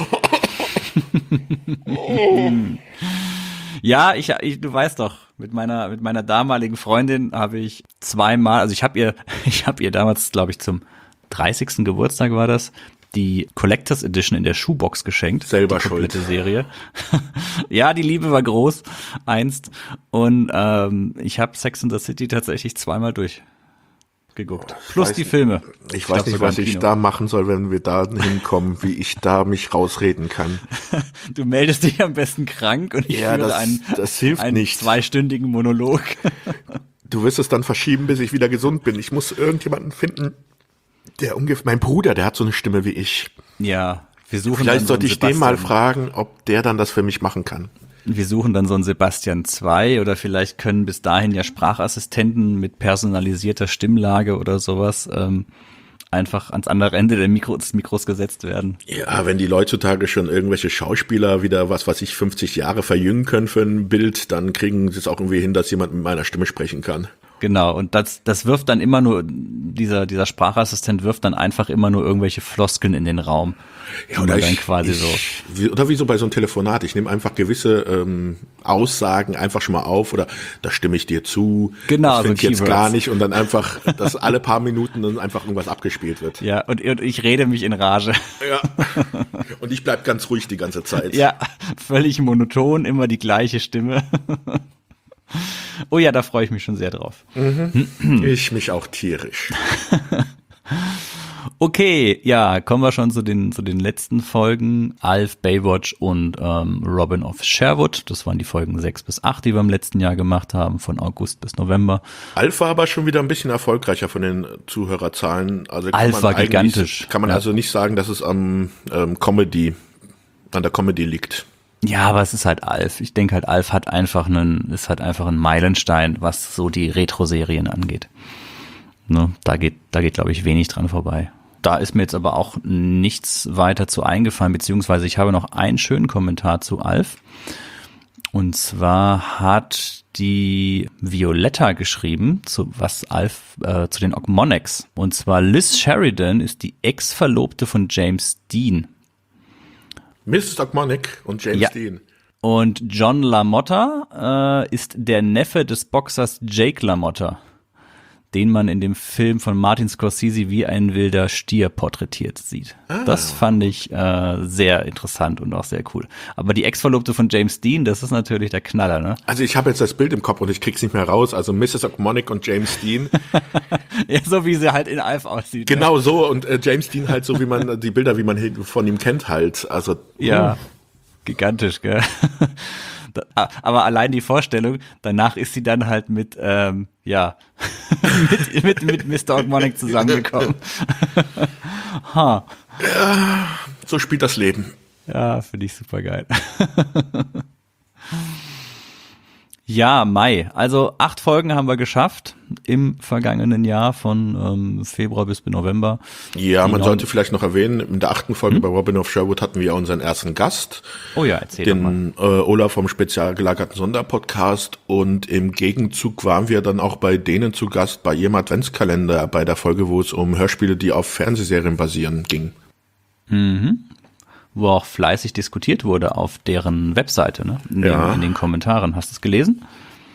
A: Ja, du weißt doch, mit meiner damaligen Freundin habe ich zweimal, also ich habe ihr damals, glaube ich, zum 30. Geburtstag war das, die Collectors Edition in der Shoebox geschenkt.
B: Selber
A: die komplette
B: schuld.
A: Serie. Ja, die Liebe war groß, einst. Und ich habe Sex and the City tatsächlich zweimal durchgeguckt. Plus die Filme.
B: Ich weiß nicht, was ich da machen soll, wenn wir da hinkommen, wie ich da mich rausreden kann.
A: Du meldest dich am besten krank und ich führe einen 2-stündigen Monolog.
B: Du wirst es dann verschieben, bis ich wieder gesund bin. Ich muss irgendjemanden finden, der ungefähr, mein Bruder, der hat so eine Stimme wie ich.
A: Ja, wir suchen
B: Vielleicht sollte ich den mal fragen, ob der dann das für mich machen kann.
A: Wir suchen dann so einen Sebastian 2 oder vielleicht können bis dahin ja Sprachassistenten mit personalisierter Stimmlage oder sowas einfach ans andere Ende des Mikros gesetzt werden.
B: Ja, wenn die Leute heutzutage schon irgendwelche Schauspieler wieder 50 Jahre verjüngen können für ein Bild, dann kriegen sie es auch irgendwie hin, dass jemand mit meiner Stimme sprechen kann.
A: Genau, und das wirft dann immer nur, dieser Sprachassistent wirft dann einfach immer nur irgendwelche Floskeln in den Raum.
B: Ja, oder dann quasi oder wie so bei so einem Telefonat. Ich nehme einfach gewisse Aussagen einfach schon mal auf oder da stimme ich dir zu.
A: Genau,
B: das finde ich jetzt gar nicht und dann einfach, dass alle paar Minuten dann einfach irgendwas abgespielt wird.
A: Ja, und ich rede mich in Rage.
B: Ja. Und ich bleib ganz ruhig die ganze Zeit.
A: Ja, völlig monoton, immer die gleiche Stimme. Oh ja, da freue ich mich schon sehr drauf.
B: Mhm. Ich mich auch tierisch.
A: Okay, ja, kommen wir schon zu den letzten Folgen. Alf, Baywatch und Robin of Sherwood. Das waren die Folgen 6 bis 8, die wir im letzten Jahr gemacht haben, von August bis November.
B: Alf war aber schon wieder ein bisschen erfolgreicher von den Zuhörerzahlen. Also
A: Alf war gigantisch.
B: Kann man also nicht sagen, dass es an der Comedy liegt.
A: Ja, aber es ist halt Alf. Ich denke halt, Alf ist einfach ein Meilenstein, was so die Retro-Serien angeht. Ne, da geht, glaube ich, wenig dran vorbei. Da ist mir jetzt aber auch nichts weiter zu eingefallen, beziehungsweise ich habe noch einen schönen Kommentar zu Alf. Und zwar hat die Violetta geschrieben, zu den Ogmonics. Und zwar Liz Sheridan ist die Ex-Verlobte von James Dean.
B: Mrs. Ogmonic und James Dean.
A: Und John LaMotta ist der Neffe des Boxers Jake LaMotta, den man in dem Film von Martin Scorsese wie ein wilder Stier porträtiert sieht. Das fand ich sehr interessant und auch sehr cool. Aber die Ex-Verlobte von James Dean, das ist natürlich der Knaller, ne?
B: Also ich habe jetzt das Bild im Kopf und ich krieg's nicht mehr raus. Also Mrs. Ogmonic und James Dean.
A: Ja, so wie sie halt in Alf aussieht.
B: Genau so und James Dean halt so, wie man die Bilder, wie man von ihm kennt halt. Also
A: ja, gigantisch, gell? Aber allein die Vorstellung, danach ist sie dann halt mit Mr. Ogmonic zusammengekommen. Ha.
B: Ja, so spielt das Leben.
A: Ja, finde ich super geil. Ja, Mai. Also 8 Folgen haben wir geschafft im vergangenen Jahr von Februar bis November.
B: Ja, man sollte vielleicht noch erwähnen, in der 8. Folge bei Robin of Sherwood hatten wir unseren ersten Gast.
A: Oh ja, erzähl doch mal.
B: Den Olaf vom spezial gelagerten Sonderpodcast. Und im Gegenzug waren wir dann auch bei denen zu Gast bei ihrem Adventskalender, bei der Folge, wo es um Hörspiele, die auf Fernsehserien basieren, ging.
A: Mhm. Wo auch fleißig diskutiert wurde auf deren Webseite, ne? In den Kommentaren. Hast du es gelesen?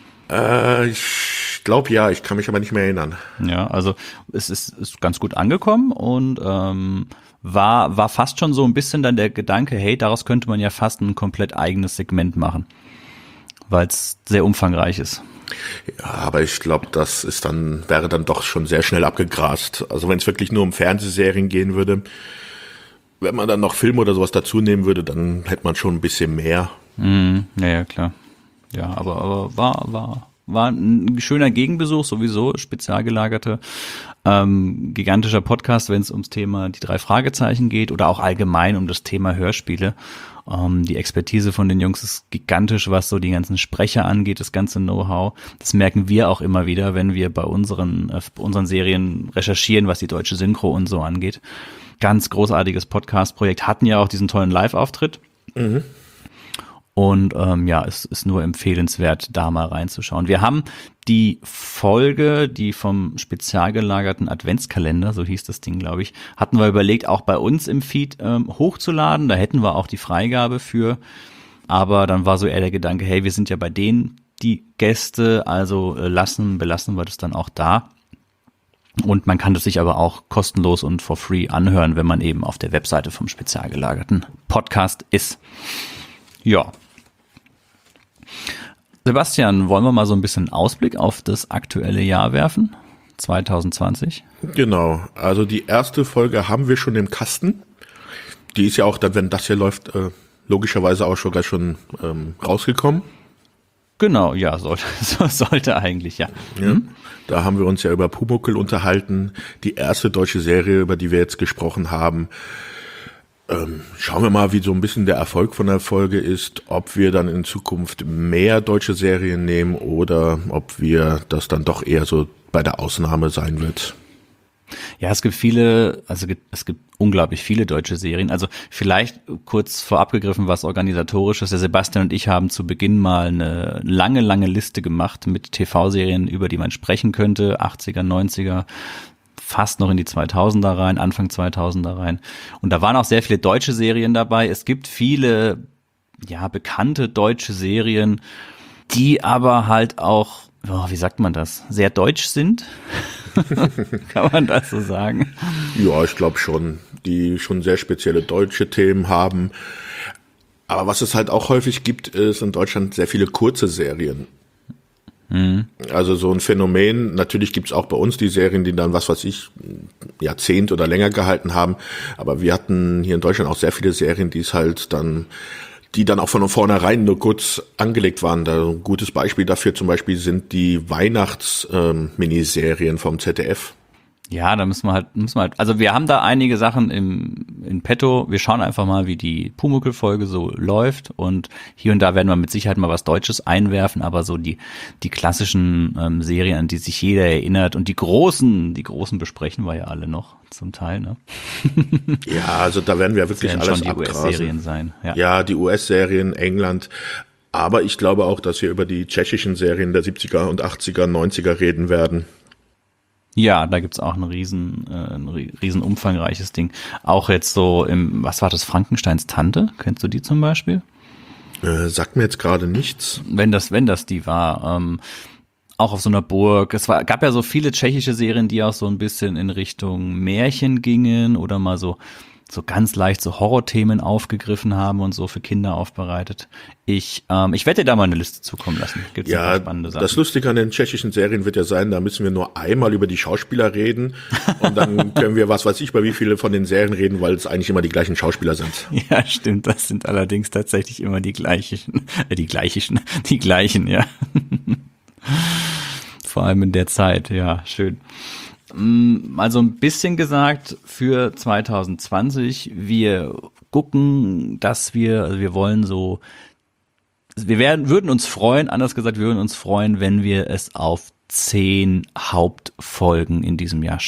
B: Ich glaube ja, ich kann mich aber nicht mehr erinnern.
A: Ja, also es ist ganz gut angekommen und war fast schon so ein bisschen dann der Gedanke, hey, daraus könnte man ja fast ein komplett eigenes Segment machen, weil es sehr umfangreich ist.
B: Ja, aber ich glaube, wäre dann doch schon sehr schnell abgegrast. Also wenn es wirklich nur um Fernsehserien gehen würde, wenn man dann noch Filme oder sowas dazu nehmen würde, dann hätte man schon ein bisschen mehr.
A: Ja, klar. Ja, aber war ein schöner Gegenbesuch, sowieso spezial gelagerte, gigantischer Podcast, wenn es ums Thema die 3 Fragezeichen geht oder auch allgemein um das Thema Hörspiele. Die Expertise von den Jungs ist gigantisch, was so die ganzen Sprecher angeht, das ganze Know-how. Das merken wir auch immer wieder, wenn wir bei unseren Serien recherchieren, was die deutsche Synchro und so angeht. Ganz großartiges Podcast-Projekt, hatten ja auch diesen tollen Live-Auftritt. Mhm. Und es ist nur empfehlenswert, da mal reinzuschauen. Wir haben die Folge, die vom spezial gelagerten Adventskalender, so hieß das Ding, glaube ich, hatten wir überlegt, auch bei uns im Feed hochzuladen. Da hätten wir auch die Freigabe für. Aber dann war so eher der Gedanke, hey, wir sind ja bei denen die Gäste, also belassen wir das dann auch da. Und man kann das sich aber auch kostenlos und for free anhören, wenn man eben auf der Webseite vom spezial gelagerten Podcast ist. Ja. Sebastian, wollen wir mal so ein bisschen Ausblick auf das aktuelle Jahr werfen? 2020?
B: Genau. Also die erste Folge haben wir schon im Kasten. Die ist ja auch dann, wenn das hier läuft, logischerweise auch sogar schon rausgekommen.
A: Genau, ja, sollte eigentlich, ja.
B: Da haben wir uns ja über Pumuckl unterhalten, die erste deutsche Serie, über die wir jetzt gesprochen haben. Schauen wir mal, wie so ein bisschen der Erfolg von der Folge ist, ob wir dann in Zukunft mehr deutsche Serien nehmen oder ob wir das dann doch eher so bei der Ausnahme sein wird.
A: Ja, es gibt unglaublich viele deutsche Serien. Also vielleicht kurz vorab gegriffen, was organisatorisches. Der Sebastian und ich haben zu Beginn mal eine lange, lange Liste gemacht mit TV-Serien, über die man sprechen könnte. 80er, 90er, fast noch in die 2000er rein, Anfang 2000er rein. Und da waren auch sehr viele deutsche Serien dabei. Es gibt viele, bekannte deutsche Serien, die aber halt auch, wie sagt man das, sehr deutsch sind. Kann man das so sagen?
B: Ja, ich glaube schon, die schon sehr spezielle deutsche Themen haben. Aber was es halt auch häufig gibt, ist in Deutschland sehr viele kurze Serien. Also so ein Phänomen, natürlich gibt's auch bei uns die Serien, die dann, Jahrzehnt oder länger gehalten haben. Aber wir hatten hier in Deutschland auch sehr viele Serien, die dann auch von vornherein nur kurz angelegt waren. Ein gutes Beispiel dafür zum Beispiel sind die Weihnachts-Miniserien vom ZDF.
A: Ja, da müssen wir halt, also wir haben da einige Sachen in petto. Wir schauen einfach mal, wie die Pumuckl-Folge so läuft und hier und da werden wir mit Sicherheit mal was Deutsches einwerfen, aber so die klassischen Serien, an die sich jeder erinnert und die großen besprechen wir ja alle noch zum Teil, ne?
B: Ja, also da werden wir wirklich
A: das
B: alles
A: schon die
B: abgrasen.
A: US-Serien sein.
B: Ja, die US-Serien, England. Aber ich glaube auch, dass wir über die tschechischen Serien der 70er und 80er, 90er reden werden.
A: Ja, da gibt's auch ein riesen umfangreiches Ding. Auch jetzt so was war das, Frankensteins Tante? Kennst du die zum Beispiel?
B: Sagt mir jetzt gerade nichts.
A: Wenn das die war, auch auf so einer Burg. Gab ja so viele tschechische Serien, die auch so ein bisschen in Richtung Märchen gingen oder mal so ganz leicht so Horrorthemen aufgegriffen haben und so für Kinder aufbereitet. Ich werde dir da mal eine Liste zukommen lassen. Gibt's
B: Ja,
A: spannende Sachen.
B: das Lustige an den tschechischen Serien wird ja sein, da müssen wir nur einmal über die Schauspieler reden und dann können wir, was weiß ich, bei wie viele von den Serien reden, weil es eigentlich immer die gleichen Schauspieler sind.
A: Ja, stimmt. Das sind allerdings tatsächlich immer die gleichen, ja. Vor allem in der Zeit, ja, schön. Also ein bisschen gesagt für 2020, wir gucken, dass wir wollen so, würden uns freuen, anders gesagt, wir würden uns freuen, wenn wir es auf 10 Hauptfolgen in diesem Jahr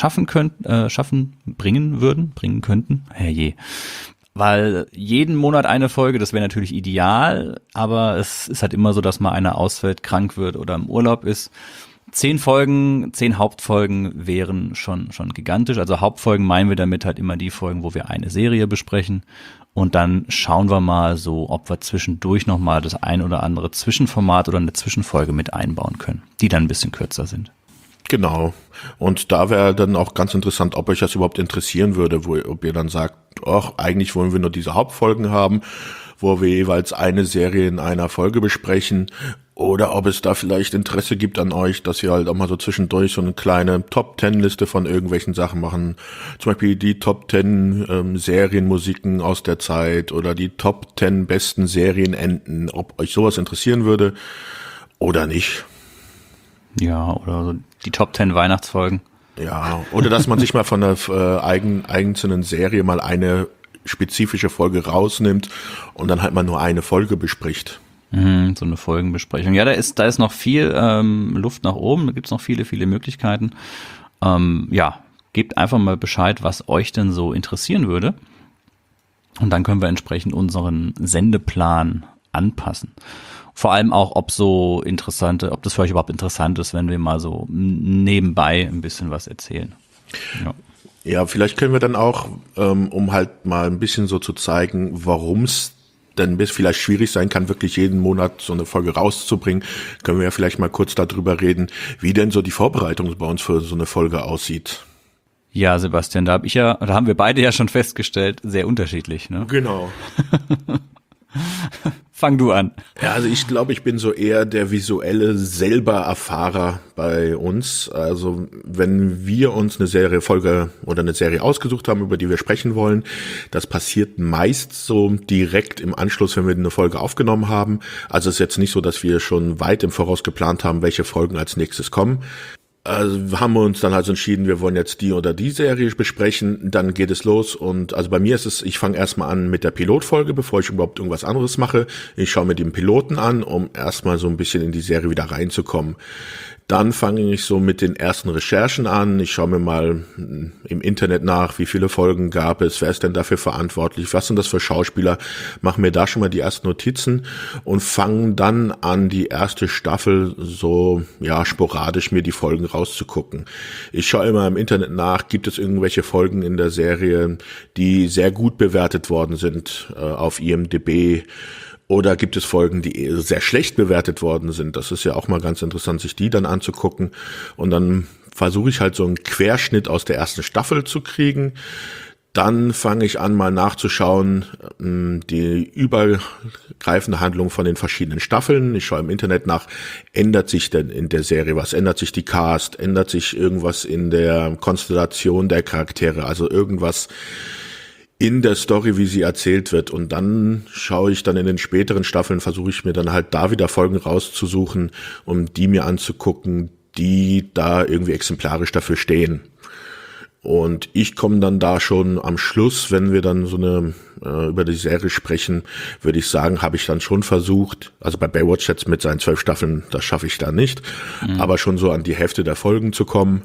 A: bringen könnten. Herrje. Weil jeden Monat eine Folge, das wäre natürlich ideal, aber es ist halt immer so, dass mal einer ausfällt, krank wird oder im Urlaub ist. 10 Hauptfolgen wären schon gigantisch. Also Hauptfolgen meinen wir damit halt immer die Folgen, wo wir eine Serie besprechen. Und dann schauen wir mal so, ob wir zwischendurch nochmal das ein oder andere Zwischenformat oder eine Zwischenfolge mit einbauen können, die dann ein bisschen kürzer sind.
B: Genau. Und da wäre dann auch ganz interessant, ob euch das überhaupt interessieren würde, ob ihr dann sagt, ach, eigentlich wollen wir nur diese Hauptfolgen haben, wo wir jeweils eine Serie in einer Folge besprechen, oder ob es da vielleicht Interesse gibt an euch, dass wir halt auch mal so zwischendurch so eine kleine Top-10-Liste von irgendwelchen Sachen machen. Zum Beispiel die Top-10 Serienmusiken aus der Zeit oder die Top-10 besten Serienenden, ob euch sowas interessieren würde oder nicht.
A: Ja, oder so die Top 10 Weihnachtsfolgen.
B: Ja, oder dass man sich mal von einer einzelnen Serie mal eine spezifische Folge rausnimmt und dann halt mal nur eine Folge bespricht.
A: So eine Folgenbesprechung. Ja, da ist noch viel Luft nach oben, da gibt's noch viele Möglichkeiten. Ja, gebt einfach mal Bescheid, was euch denn so interessieren würde. Und dann können wir entsprechend unseren Sendeplan anpassen. Vor allem auch, ob das für euch überhaupt interessant ist, wenn wir mal so nebenbei ein bisschen was erzählen.
B: Ja, vielleicht können wir dann auch, um halt mal ein bisschen so zu zeigen, warum es dann vielleicht schwierig sein kann, wirklich jeden Monat so eine Folge rauszubringen, können wir ja vielleicht mal kurz darüber reden, wie denn so die Vorbereitung bei uns für so eine Folge aussieht.
A: Ja, Sebastian, da haben wir beide ja schon festgestellt, sehr unterschiedlich, ne?
B: Genau.
A: Fang du an.
B: Ja, also ich glaube, ich bin so eher der visuelle Selber-Erfahrer bei uns. Also wenn wir uns eine Serie ausgesucht haben, über die wir sprechen wollen, das passiert meist so direkt im Anschluss, wenn wir eine Folge aufgenommen haben. Also es ist jetzt nicht so, dass wir schon weit im Voraus geplant haben, welche Folgen als nächstes kommen. Also haben wir uns dann also entschieden, wir wollen jetzt die oder die Serie besprechen, dann geht es los und also bei mir ist es, ich fange erstmal an mit der Pilotfolge, bevor ich überhaupt irgendwas anderes mache. Ich schaue mir den Piloten an, um erstmal so ein bisschen in die Serie wieder reinzukommen. Dann fange ich so mit den ersten Recherchen an. Ich schaue mir mal im Internet nach, wie viele Folgen gab es, wer ist denn dafür verantwortlich, was sind das für Schauspieler, mache mir da schon mal die ersten Notizen und fange dann an, die erste Staffel so sporadisch mir die Folgen rauszugucken. Ich schaue immer im Internet nach, gibt es irgendwelche Folgen in der Serie, die sehr gut bewertet worden sind auf IMDb, oder gibt es Folgen, die sehr schlecht bewertet worden sind? Das ist ja auch mal ganz interessant, sich die dann anzugucken. Und dann versuche ich halt so einen Querschnitt aus der ersten Staffel zu kriegen. Dann fange ich an, mal nachzuschauen, die übergreifende Handlung von den verschiedenen Staffeln. Ich schaue im Internet nach, ändert sich denn in der Serie was? Ändert sich die Cast? Ändert sich irgendwas in der Konstellation der Charaktere? Also irgendwas in der Story, wie sie erzählt wird. Und dann schaue ich dann in den späteren Staffeln, versuche ich mir dann halt da wieder Folgen rauszusuchen, um die mir anzugucken, die da irgendwie exemplarisch dafür stehen. Und ich komme dann da schon am Schluss, wenn wir dann so über die Serie sprechen, würde ich sagen, habe ich dann schon versucht, also bei Baywatch jetzt mit seinen 12 Staffeln, das schaffe ich da nicht, aber schon so an die Hälfte der Folgen zu kommen.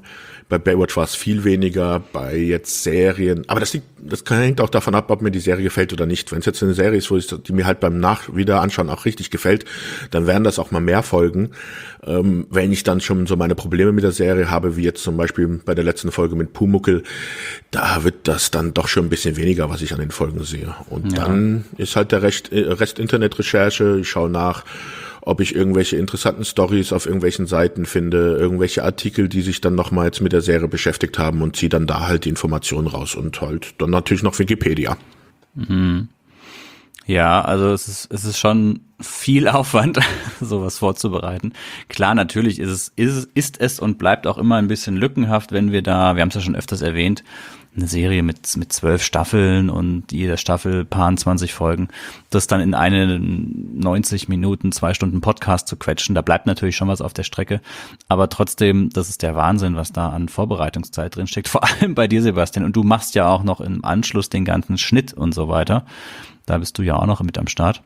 B: Bei Baywatch war es viel weniger, bei jetzt Serien. Aber das hängt auch davon ab, ob mir die Serie gefällt oder nicht. Wenn es jetzt eine Serie ist, die mir halt beim Wieder-Anschauen auch richtig gefällt, dann werden das auch mal mehr Folgen. Wenn ich dann schon so meine Probleme mit der Serie habe, wie jetzt zum Beispiel bei der letzten Folge mit Pumuckl, da wird das dann doch schon ein bisschen weniger, was ich an den Folgen sehe. Und dann ist halt der Rest Internetrecherche. Ich schaue nach, ob ich irgendwelche interessanten Stories auf irgendwelchen Seiten finde, irgendwelche Artikel, die sich dann nochmal jetzt mit der Serie beschäftigt haben und ziehe dann da halt die Informationen raus und halt dann natürlich noch Wikipedia.
A: Mhm. Ja, also es ist schon viel Aufwand, sowas vorzubereiten. Klar, natürlich ist es und bleibt auch immer ein bisschen lückenhaft, wenn wir haben es ja schon öfters erwähnt, eine Serie mit 12 Staffeln und jede Staffel paar 20 Folgen, das dann in eine 90 Minuten, 2 Stunden Podcast zu quetschen, da bleibt natürlich schon was auf der Strecke, aber trotzdem, das ist der Wahnsinn, was da an Vorbereitungszeit drin steckt, vor allem bei dir, Sebastian, und du machst ja auch noch im Anschluss den ganzen Schnitt und so weiter, da bist du ja auch noch mit am Start.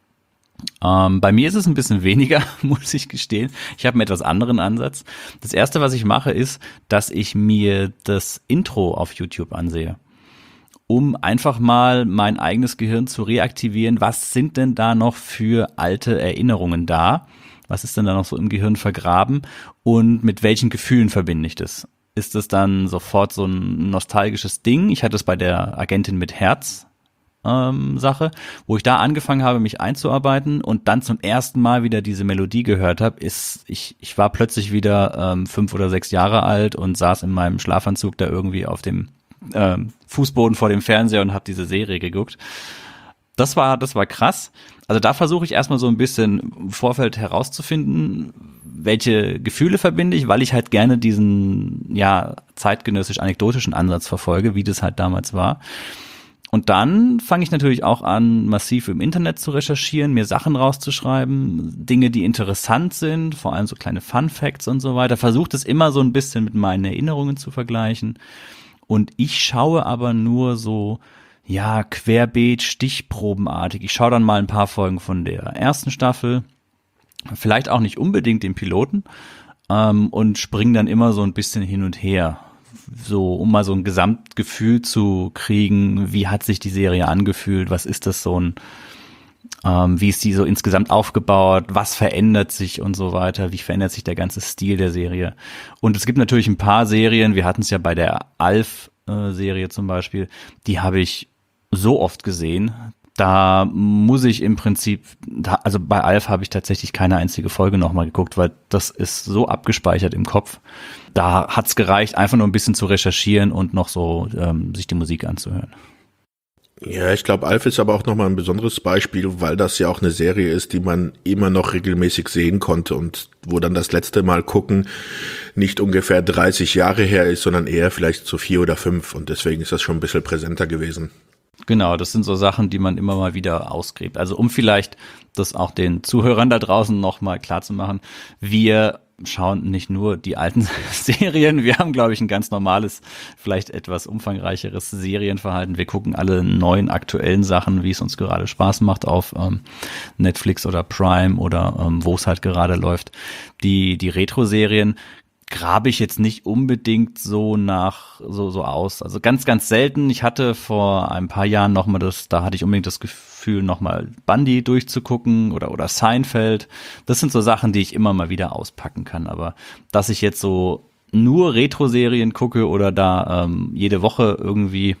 A: Bei mir ist es ein bisschen weniger, muss ich gestehen. Ich habe einen etwas anderen Ansatz. Das erste, was ich mache, ist, dass ich mir das Intro auf YouTube ansehe, um einfach mal mein eigenes Gehirn zu reaktivieren. Was sind denn da noch für alte Erinnerungen da? Was ist denn da noch so im Gehirn vergraben? Und mit welchen Gefühlen verbinde ich das? Ist es dann sofort so ein nostalgisches Ding? Ich hatte es bei der Agentin mit Herz Sache, wo ich da angefangen habe, mich einzuarbeiten und dann zum ersten Mal wieder diese Melodie gehört habe, ich war plötzlich wieder 5 oder 6 Jahre alt und saß in meinem Schlafanzug da irgendwie auf dem Fußboden vor dem Fernseher und habe diese Serie geguckt. Das war krass. Also da versuche ich erstmal so ein bisschen im Vorfeld herauszufinden, welche Gefühle verbinde ich, weil ich halt gerne diesen zeitgenössisch-anekdotischen Ansatz verfolge, wie das halt damals war. Und dann fange ich natürlich auch an, massiv im Internet zu recherchieren, mir Sachen rauszuschreiben, Dinge, die interessant sind, vor allem so kleine Fun Facts und so weiter. Versuche das immer so ein bisschen mit meinen Erinnerungen zu vergleichen. Und ich schaue aber nur so, querbeet, stichprobenartig. Ich schaue dann mal ein paar Folgen von der ersten Staffel, vielleicht auch nicht unbedingt den Piloten, und springe dann immer so ein bisschen hin und her. So, um mal so ein Gesamtgefühl zu kriegen, wie hat sich die Serie angefühlt, was ist das wie ist die so insgesamt aufgebaut, was verändert sich und so weiter, wie verändert sich der ganze Stil der Serie. Und es gibt natürlich ein paar Serien, wir hatten es ja bei der Alf-Serie zum Beispiel, die habe ich so oft gesehen, da muss ich im Prinzip, also bei Alf habe ich tatsächlich keine einzige Folge nochmal geguckt, weil das ist so abgespeichert im Kopf. Da hat's gereicht, einfach nur ein bisschen zu recherchieren und noch so sich die Musik anzuhören.
B: Ja, ich glaube, Alf ist aber auch nochmal ein besonderes Beispiel, weil das ja auch eine Serie ist, die man immer noch regelmäßig sehen konnte und wo dann das letzte Mal gucken nicht ungefähr 30 Jahre her ist, sondern eher vielleicht so 4 oder 5 und deswegen ist das schon ein bisschen präsenter gewesen.
A: Genau, das sind so Sachen, die man immer mal wieder ausgräbt. Also um vielleicht das auch den Zuhörern da draußen nochmal klar zu machen, wir schauen nicht nur die alten Serien, wir haben, glaube ich, ein ganz normales, vielleicht etwas umfangreicheres Serienverhalten. Wir gucken alle neuen, aktuellen Sachen, wie es uns gerade Spaß macht auf Netflix oder Prime oder wo es halt gerade läuft. Die Retro-Serien grabe ich jetzt nicht unbedingt so so aus. Also ganz, ganz selten. Ich hatte vor ein paar Jahren nochmal da hatte ich unbedingt das Gefühl, nochmal Bundy durchzugucken oder Seinfeld. Das sind so Sachen, die ich immer mal wieder auspacken kann. Aber dass ich jetzt so nur Retro-Serien gucke oder da jede Woche irgendwie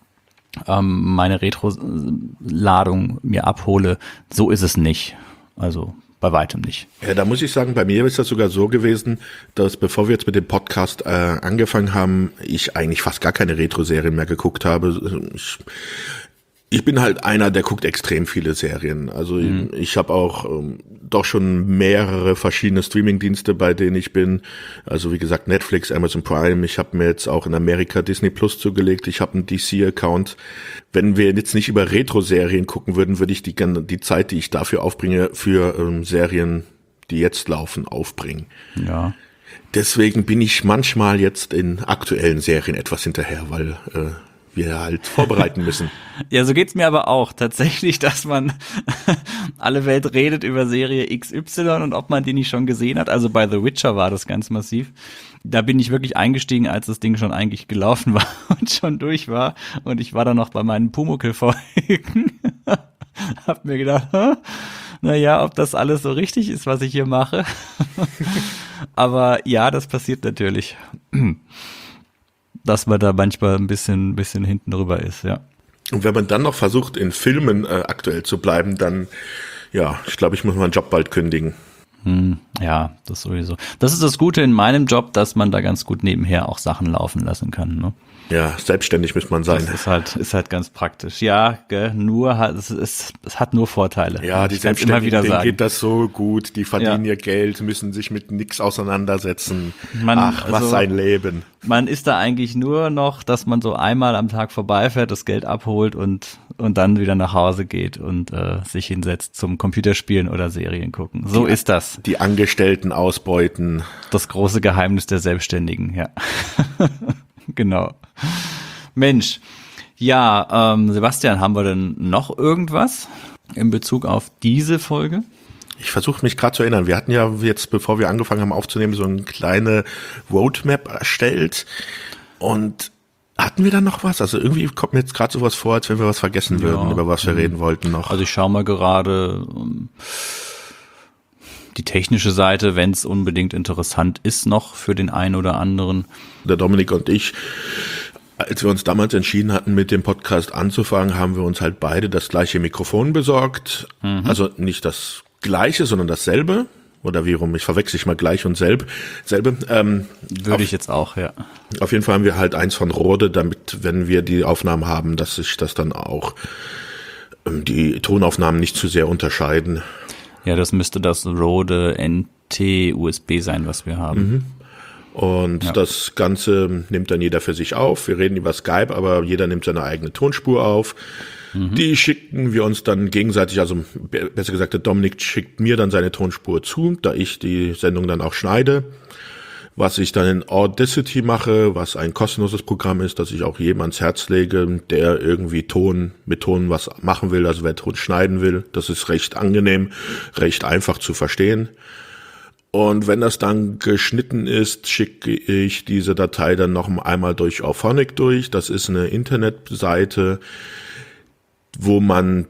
A: meine Retro-Ladung mir abhole, so ist es nicht. Also bei weitem nicht.
B: Ja, da muss ich sagen, bei mir ist das sogar so gewesen, dass bevor wir jetzt mit dem Podcast angefangen haben, ich eigentlich fast gar keine Retro-Serien mehr geguckt habe. Ich bin halt einer, der guckt extrem viele Serien. Also ich habe auch doch schon mehrere verschiedene Streaming-Dienste, bei denen ich bin. Also wie gesagt Netflix, Amazon Prime. Ich habe mir jetzt auch in Amerika Disney Plus zugelegt. Ich habe einen DC-Account. Wenn wir jetzt nicht über Retro-Serien gucken würden, würde ich die Zeit, die ich dafür aufbringe, für Serien, die jetzt laufen, aufbringen.
A: Ja.
B: Deswegen bin ich manchmal jetzt in aktuellen Serien etwas hinterher, weil wir halt vorbereiten müssen.
A: Ja, so geht's mir aber auch. Tatsächlich, dass man alle Welt redet über Serie XY und ob man die nicht schon gesehen hat. Also bei The Witcher war das ganz massiv. Da bin ich wirklich eingestiegen, als das Ding schon eigentlich gelaufen war und schon durch war. Und ich war dann noch bei meinen Pumuckl-Folgen. Hab mir gedacht, naja, ob das alles so richtig ist, was ich hier mache. Aber ja, das passiert natürlich. Dass man da manchmal ein bisschen hinten drüber ist, ja.
B: Und wenn man dann noch versucht, in Filmen aktuell zu bleiben, dann, ja, ich glaube, ich muss meinen Job bald kündigen.
A: Ja, das sowieso. Das ist das Gute in meinem Job, dass man da ganz gut nebenher auch Sachen laufen lassen kann, ne?
B: Ja, selbstständig muss man sein.
A: Das ist halt ganz praktisch. Ja, es hat nur Vorteile.
B: Ja, die Selbstständigen, denen geht das so gut, die verdienen ihr Geld, müssen sich mit nichts auseinandersetzen. Was ein Leben.
A: Man ist da eigentlich nur noch, dass man so einmal am Tag vorbeifährt, das Geld abholt und dann wieder nach Hause geht und sich hinsetzt zum Computerspielen oder Serien gucken. So ist das.
B: Die Angestellten ausbeuten.
A: Das große Geheimnis der Selbstständigen, ja. Genau. Mensch, ja, Sebastian, haben wir denn noch irgendwas in Bezug auf diese Folge?
B: Ich versuche mich gerade zu erinnern. Wir hatten ja jetzt, bevor wir angefangen haben aufzunehmen, so eine kleine Roadmap erstellt. Und hatten wir da noch was? Also irgendwie kommt mir jetzt gerade sowas vor, als wenn wir was vergessen würden, über was wir reden wollten noch.
A: Also ich schaue mal gerade die technische Seite, wenn es unbedingt interessant ist noch für den einen oder anderen.
B: Der Dominik und ich, als wir uns damals entschieden hatten, mit dem Podcast anzufangen, haben wir uns halt beide das gleiche Mikrofon besorgt. Also nicht das gleiche, sondern dasselbe. Oder wie rum, ich verwechsel mal gleich und selbe.
A: Würde ich jetzt auch, ja.
B: Auf jeden Fall haben wir halt eins von Rode, damit, wenn wir die Aufnahmen haben, dass sich das dann auch die Tonaufnahmen nicht zu sehr unterscheiden.
A: Ja, das müsste das Rode NT USB sein, was wir haben.
B: Und das Ganze nimmt dann jeder für sich auf. Wir reden über Skype, aber jeder nimmt seine eigene Tonspur auf. Die schicken wir uns dann gegenseitig, also besser gesagt, der Dominik schickt mir dann seine Tonspur zu, da ich die Sendung dann auch schneide. Was ich dann in Audacity mache, was ein kostenloses Programm ist, das ich auch jedem ans Herz lege, der irgendwie mit Ton was machen will, also wer Ton schneiden will. Das ist recht angenehm, recht einfach zu verstehen. Und wenn das dann geschnitten ist, schicke ich diese Datei dann noch einmal durch Auphonic durch. Das ist eine Internetseite, wo man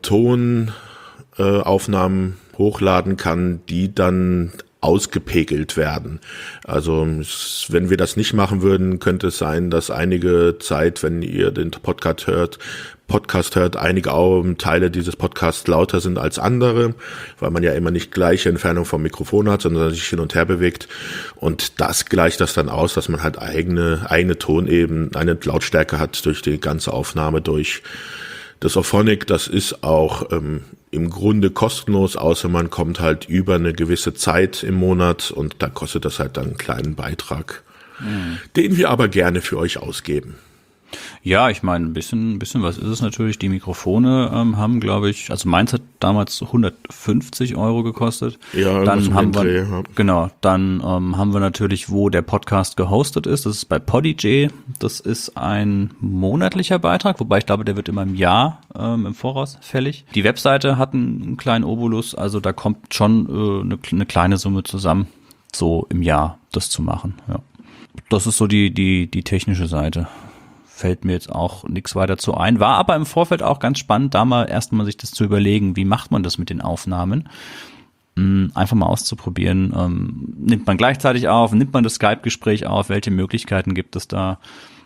B: Tonaufnahmen hochladen kann, die dann ausgepegelt werden. Also wenn wir das nicht machen würden, könnte es sein, dass einige Zeit, wenn ihr den Podcast hört, einige Teile dieses Podcasts lauter sind als andere, weil man ja immer nicht gleiche Entfernung vom Mikrofon hat, sondern sich hin und her bewegt. Und das gleicht das dann aus, dass man halt eigene Tonebenen, eine Lautstärke hat durch die ganze Aufnahme durch. Das Auphonic, das ist auch im Grunde kostenlos, außer man kommt halt über eine gewisse Zeit im Monat und da kostet das halt dann einen kleinen Beitrag, den wir aber gerne für euch ausgeben.
A: Ja, ich meine, ein bisschen was ist es natürlich. Die Mikrofone haben, glaube ich, also meins hat damals 150 € gekostet.
B: Ja,
A: dann haben wir, genau, dann haben wir natürlich, wo der Podcast gehostet ist. Das ist bei Podigy. Das ist ein monatlicher Beitrag, wobei ich glaube, der wird immer im Jahr im Voraus fällig. Die Webseite hat einen kleinen Obolus, also da kommt schon eine kleine Summe zusammen, so im Jahr das zu machen. Ja, das ist so die technische Seite. Fällt mir jetzt auch nichts weiter zu ein. War aber im Vorfeld auch ganz spannend, da mal erstmal sich das zu überlegen, wie macht man das mit den Aufnahmen? Einfach mal auszuprobieren. Nimmt man gleichzeitig auf, nimmt man das Skype-Gespräch auf, welche Möglichkeiten gibt es da?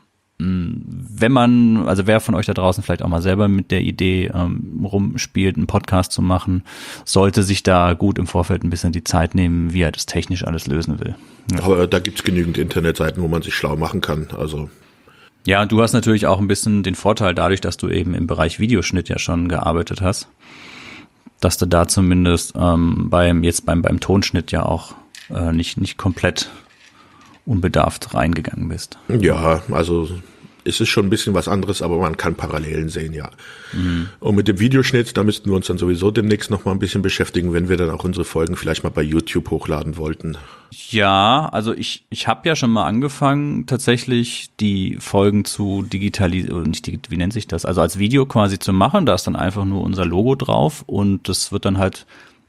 A: Wer von euch da draußen vielleicht auch mal selber mit der Idee rumspielt, einen Podcast zu machen, sollte sich da gut im Vorfeld ein bisschen die Zeit nehmen, wie er das technisch alles lösen will.
B: Ja. Aber da gibt's genügend Internetseiten, wo man sich schlau machen kann, also.
A: Ja, du hast natürlich auch ein bisschen den Vorteil dadurch, dass du eben im Bereich Videoschnitt ja schon gearbeitet hast, dass du da zumindest beim Tonschnitt ja auch nicht komplett unbedarft reingegangen bist.
B: Ja, also es ist schon ein bisschen was anderes, aber man kann Parallelen sehen, ja. Und mit dem Videoschnitt, da müssten wir uns dann sowieso demnächst noch mal ein bisschen beschäftigen, wenn wir dann auch unsere Folgen vielleicht mal bei YouTube hochladen wollten.
A: Ja, also ich habe ja schon mal angefangen, tatsächlich die Folgen zu digitalisieren, oder nicht, wie nennt sich das? Also als Video quasi zu machen, da ist dann einfach nur unser Logo drauf und das wird dann halt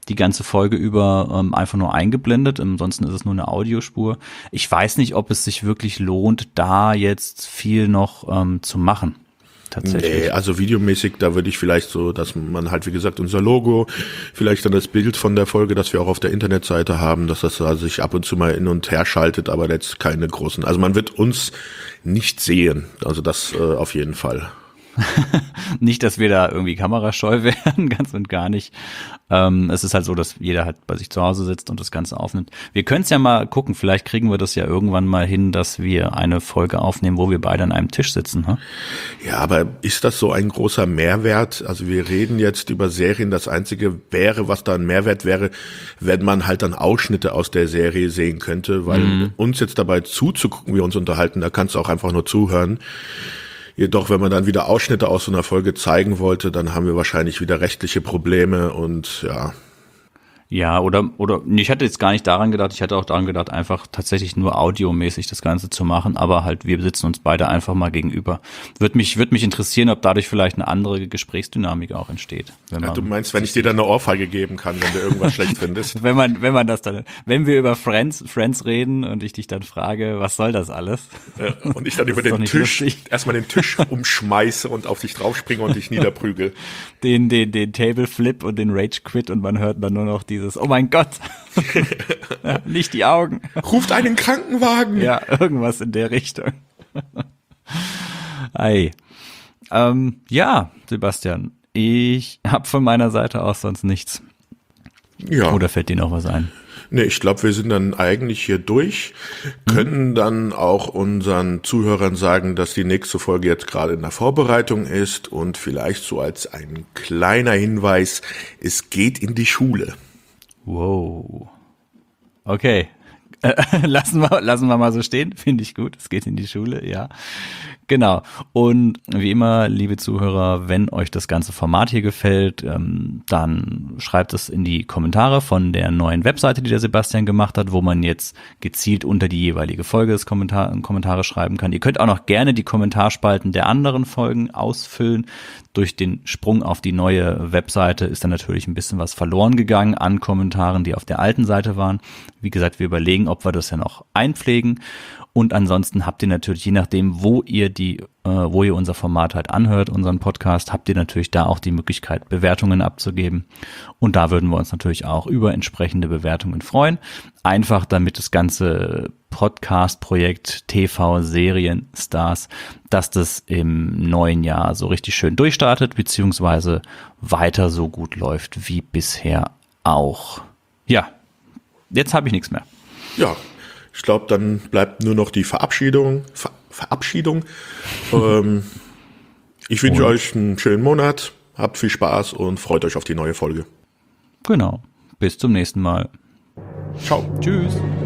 A: die ganze Folge über einfach nur eingeblendet. Ansonsten ist es nur eine Audiospur. Ich weiß nicht, ob es sich wirklich lohnt, da jetzt viel noch zu machen. Tatsächlich.
B: Nee, also videomäßig, da würde ich vielleicht so, dass man halt, wie gesagt, unser Logo, vielleicht dann das Bild von der Folge, das wir auch auf der Internetseite haben, dass das also sich ab und zu mal hin und her schaltet, aber jetzt keine großen, also man wird uns nicht sehen, also das auf jeden Fall.
A: Nicht, dass wir da irgendwie kamerascheu werden, ganz und gar nicht. Es ist halt so, dass jeder halt bei sich zu Hause sitzt und das Ganze aufnimmt. Wir können es ja mal gucken, vielleicht kriegen wir das ja irgendwann mal hin, dass wir eine Folge aufnehmen, wo wir beide an einem Tisch sitzen. Hm?
B: Ja, aber ist das so ein großer Mehrwert? Also wir reden jetzt über Serien, das Einzige wäre, was da ein Mehrwert wäre, wenn man halt dann Ausschnitte aus der Serie sehen könnte, weil uns jetzt dabei zuzugucken, wie wir uns unterhalten, da kannst du auch einfach nur zuhören. Jedoch, wenn man dann wieder Ausschnitte aus so einer Folge zeigen wollte, dann haben wir wahrscheinlich wieder rechtliche Probleme und ja.
A: Ja, oder ich hatte jetzt gar nicht daran gedacht, ich hatte auch daran gedacht, einfach tatsächlich nur audiomäßig das Ganze zu machen, aber halt wir sitzen uns beide einfach mal gegenüber. Würde mich interessieren, ob dadurch vielleicht eine andere Gesprächsdynamik auch entsteht.
B: Ja, du meinst, wenn ich dir dann eine Ohrfeige geben kann, wenn du irgendwas schlecht findest?
A: Wenn wir über Friends reden und ich dich dann frage, was soll das alles?
B: Und ich dann über den Tisch, erstmal den Tisch umschmeiße und auf dich draufspringe und dich niederprügel.
A: Den Table Flip und den Rage Quit und man hört dann nur noch dieses, oh mein Gott, ja, nicht die Augen.
B: Ruft einen Krankenwagen.
A: Ja, irgendwas in der Richtung. Ei. Ja, Sebastian, ich habe von meiner Seite aus sonst nichts.
B: Ja.
A: Oder fällt dir noch was ein?
B: Nee, ich glaube, wir sind dann eigentlich hier durch, können dann auch unseren Zuhörern sagen, dass die nächste Folge jetzt gerade in der Vorbereitung ist und vielleicht so als ein kleiner Hinweis, es geht in die Schule.
A: Wow. Okay. Lassen wir mal so stehen. Finde ich gut. Es geht in die Schule, ja. Genau. Und wie immer, liebe Zuhörer, wenn euch das ganze Format hier gefällt, dann schreibt es in die Kommentare von der neuen Webseite, die der Sebastian gemacht hat, wo man jetzt gezielt unter die jeweilige Folge Kommentare schreiben kann. Ihr könnt auch noch gerne die Kommentarspalten der anderen Folgen ausfüllen. Durch den Sprung auf die neue Webseite ist dann natürlich ein bisschen was verloren gegangen an Kommentaren, die auf der alten Seite waren. Wie gesagt, wir überlegen, ob wir das ja noch einpflegen. Und ansonsten habt ihr natürlich, je nachdem, wo ihr unser Format halt anhört, unseren Podcast, habt ihr natürlich da auch die Möglichkeit, Bewertungen abzugeben. Und da würden wir uns natürlich auch über entsprechende Bewertungen freuen. Einfach damit das ganze Podcast-Projekt TV-Serien-Stars, dass das im neuen Jahr so richtig schön durchstartet, beziehungsweise weiter so gut läuft wie bisher auch. Ja, jetzt habe ich nichts mehr.
B: Ja. Ich glaube, dann bleibt nur noch die Verabschiedung. Ich wünsche euch einen schönen Monat, habt viel Spaß und freut euch auf die neue Folge.
A: Genau. Bis zum nächsten Mal.
B: Ciao.
A: Tschüss.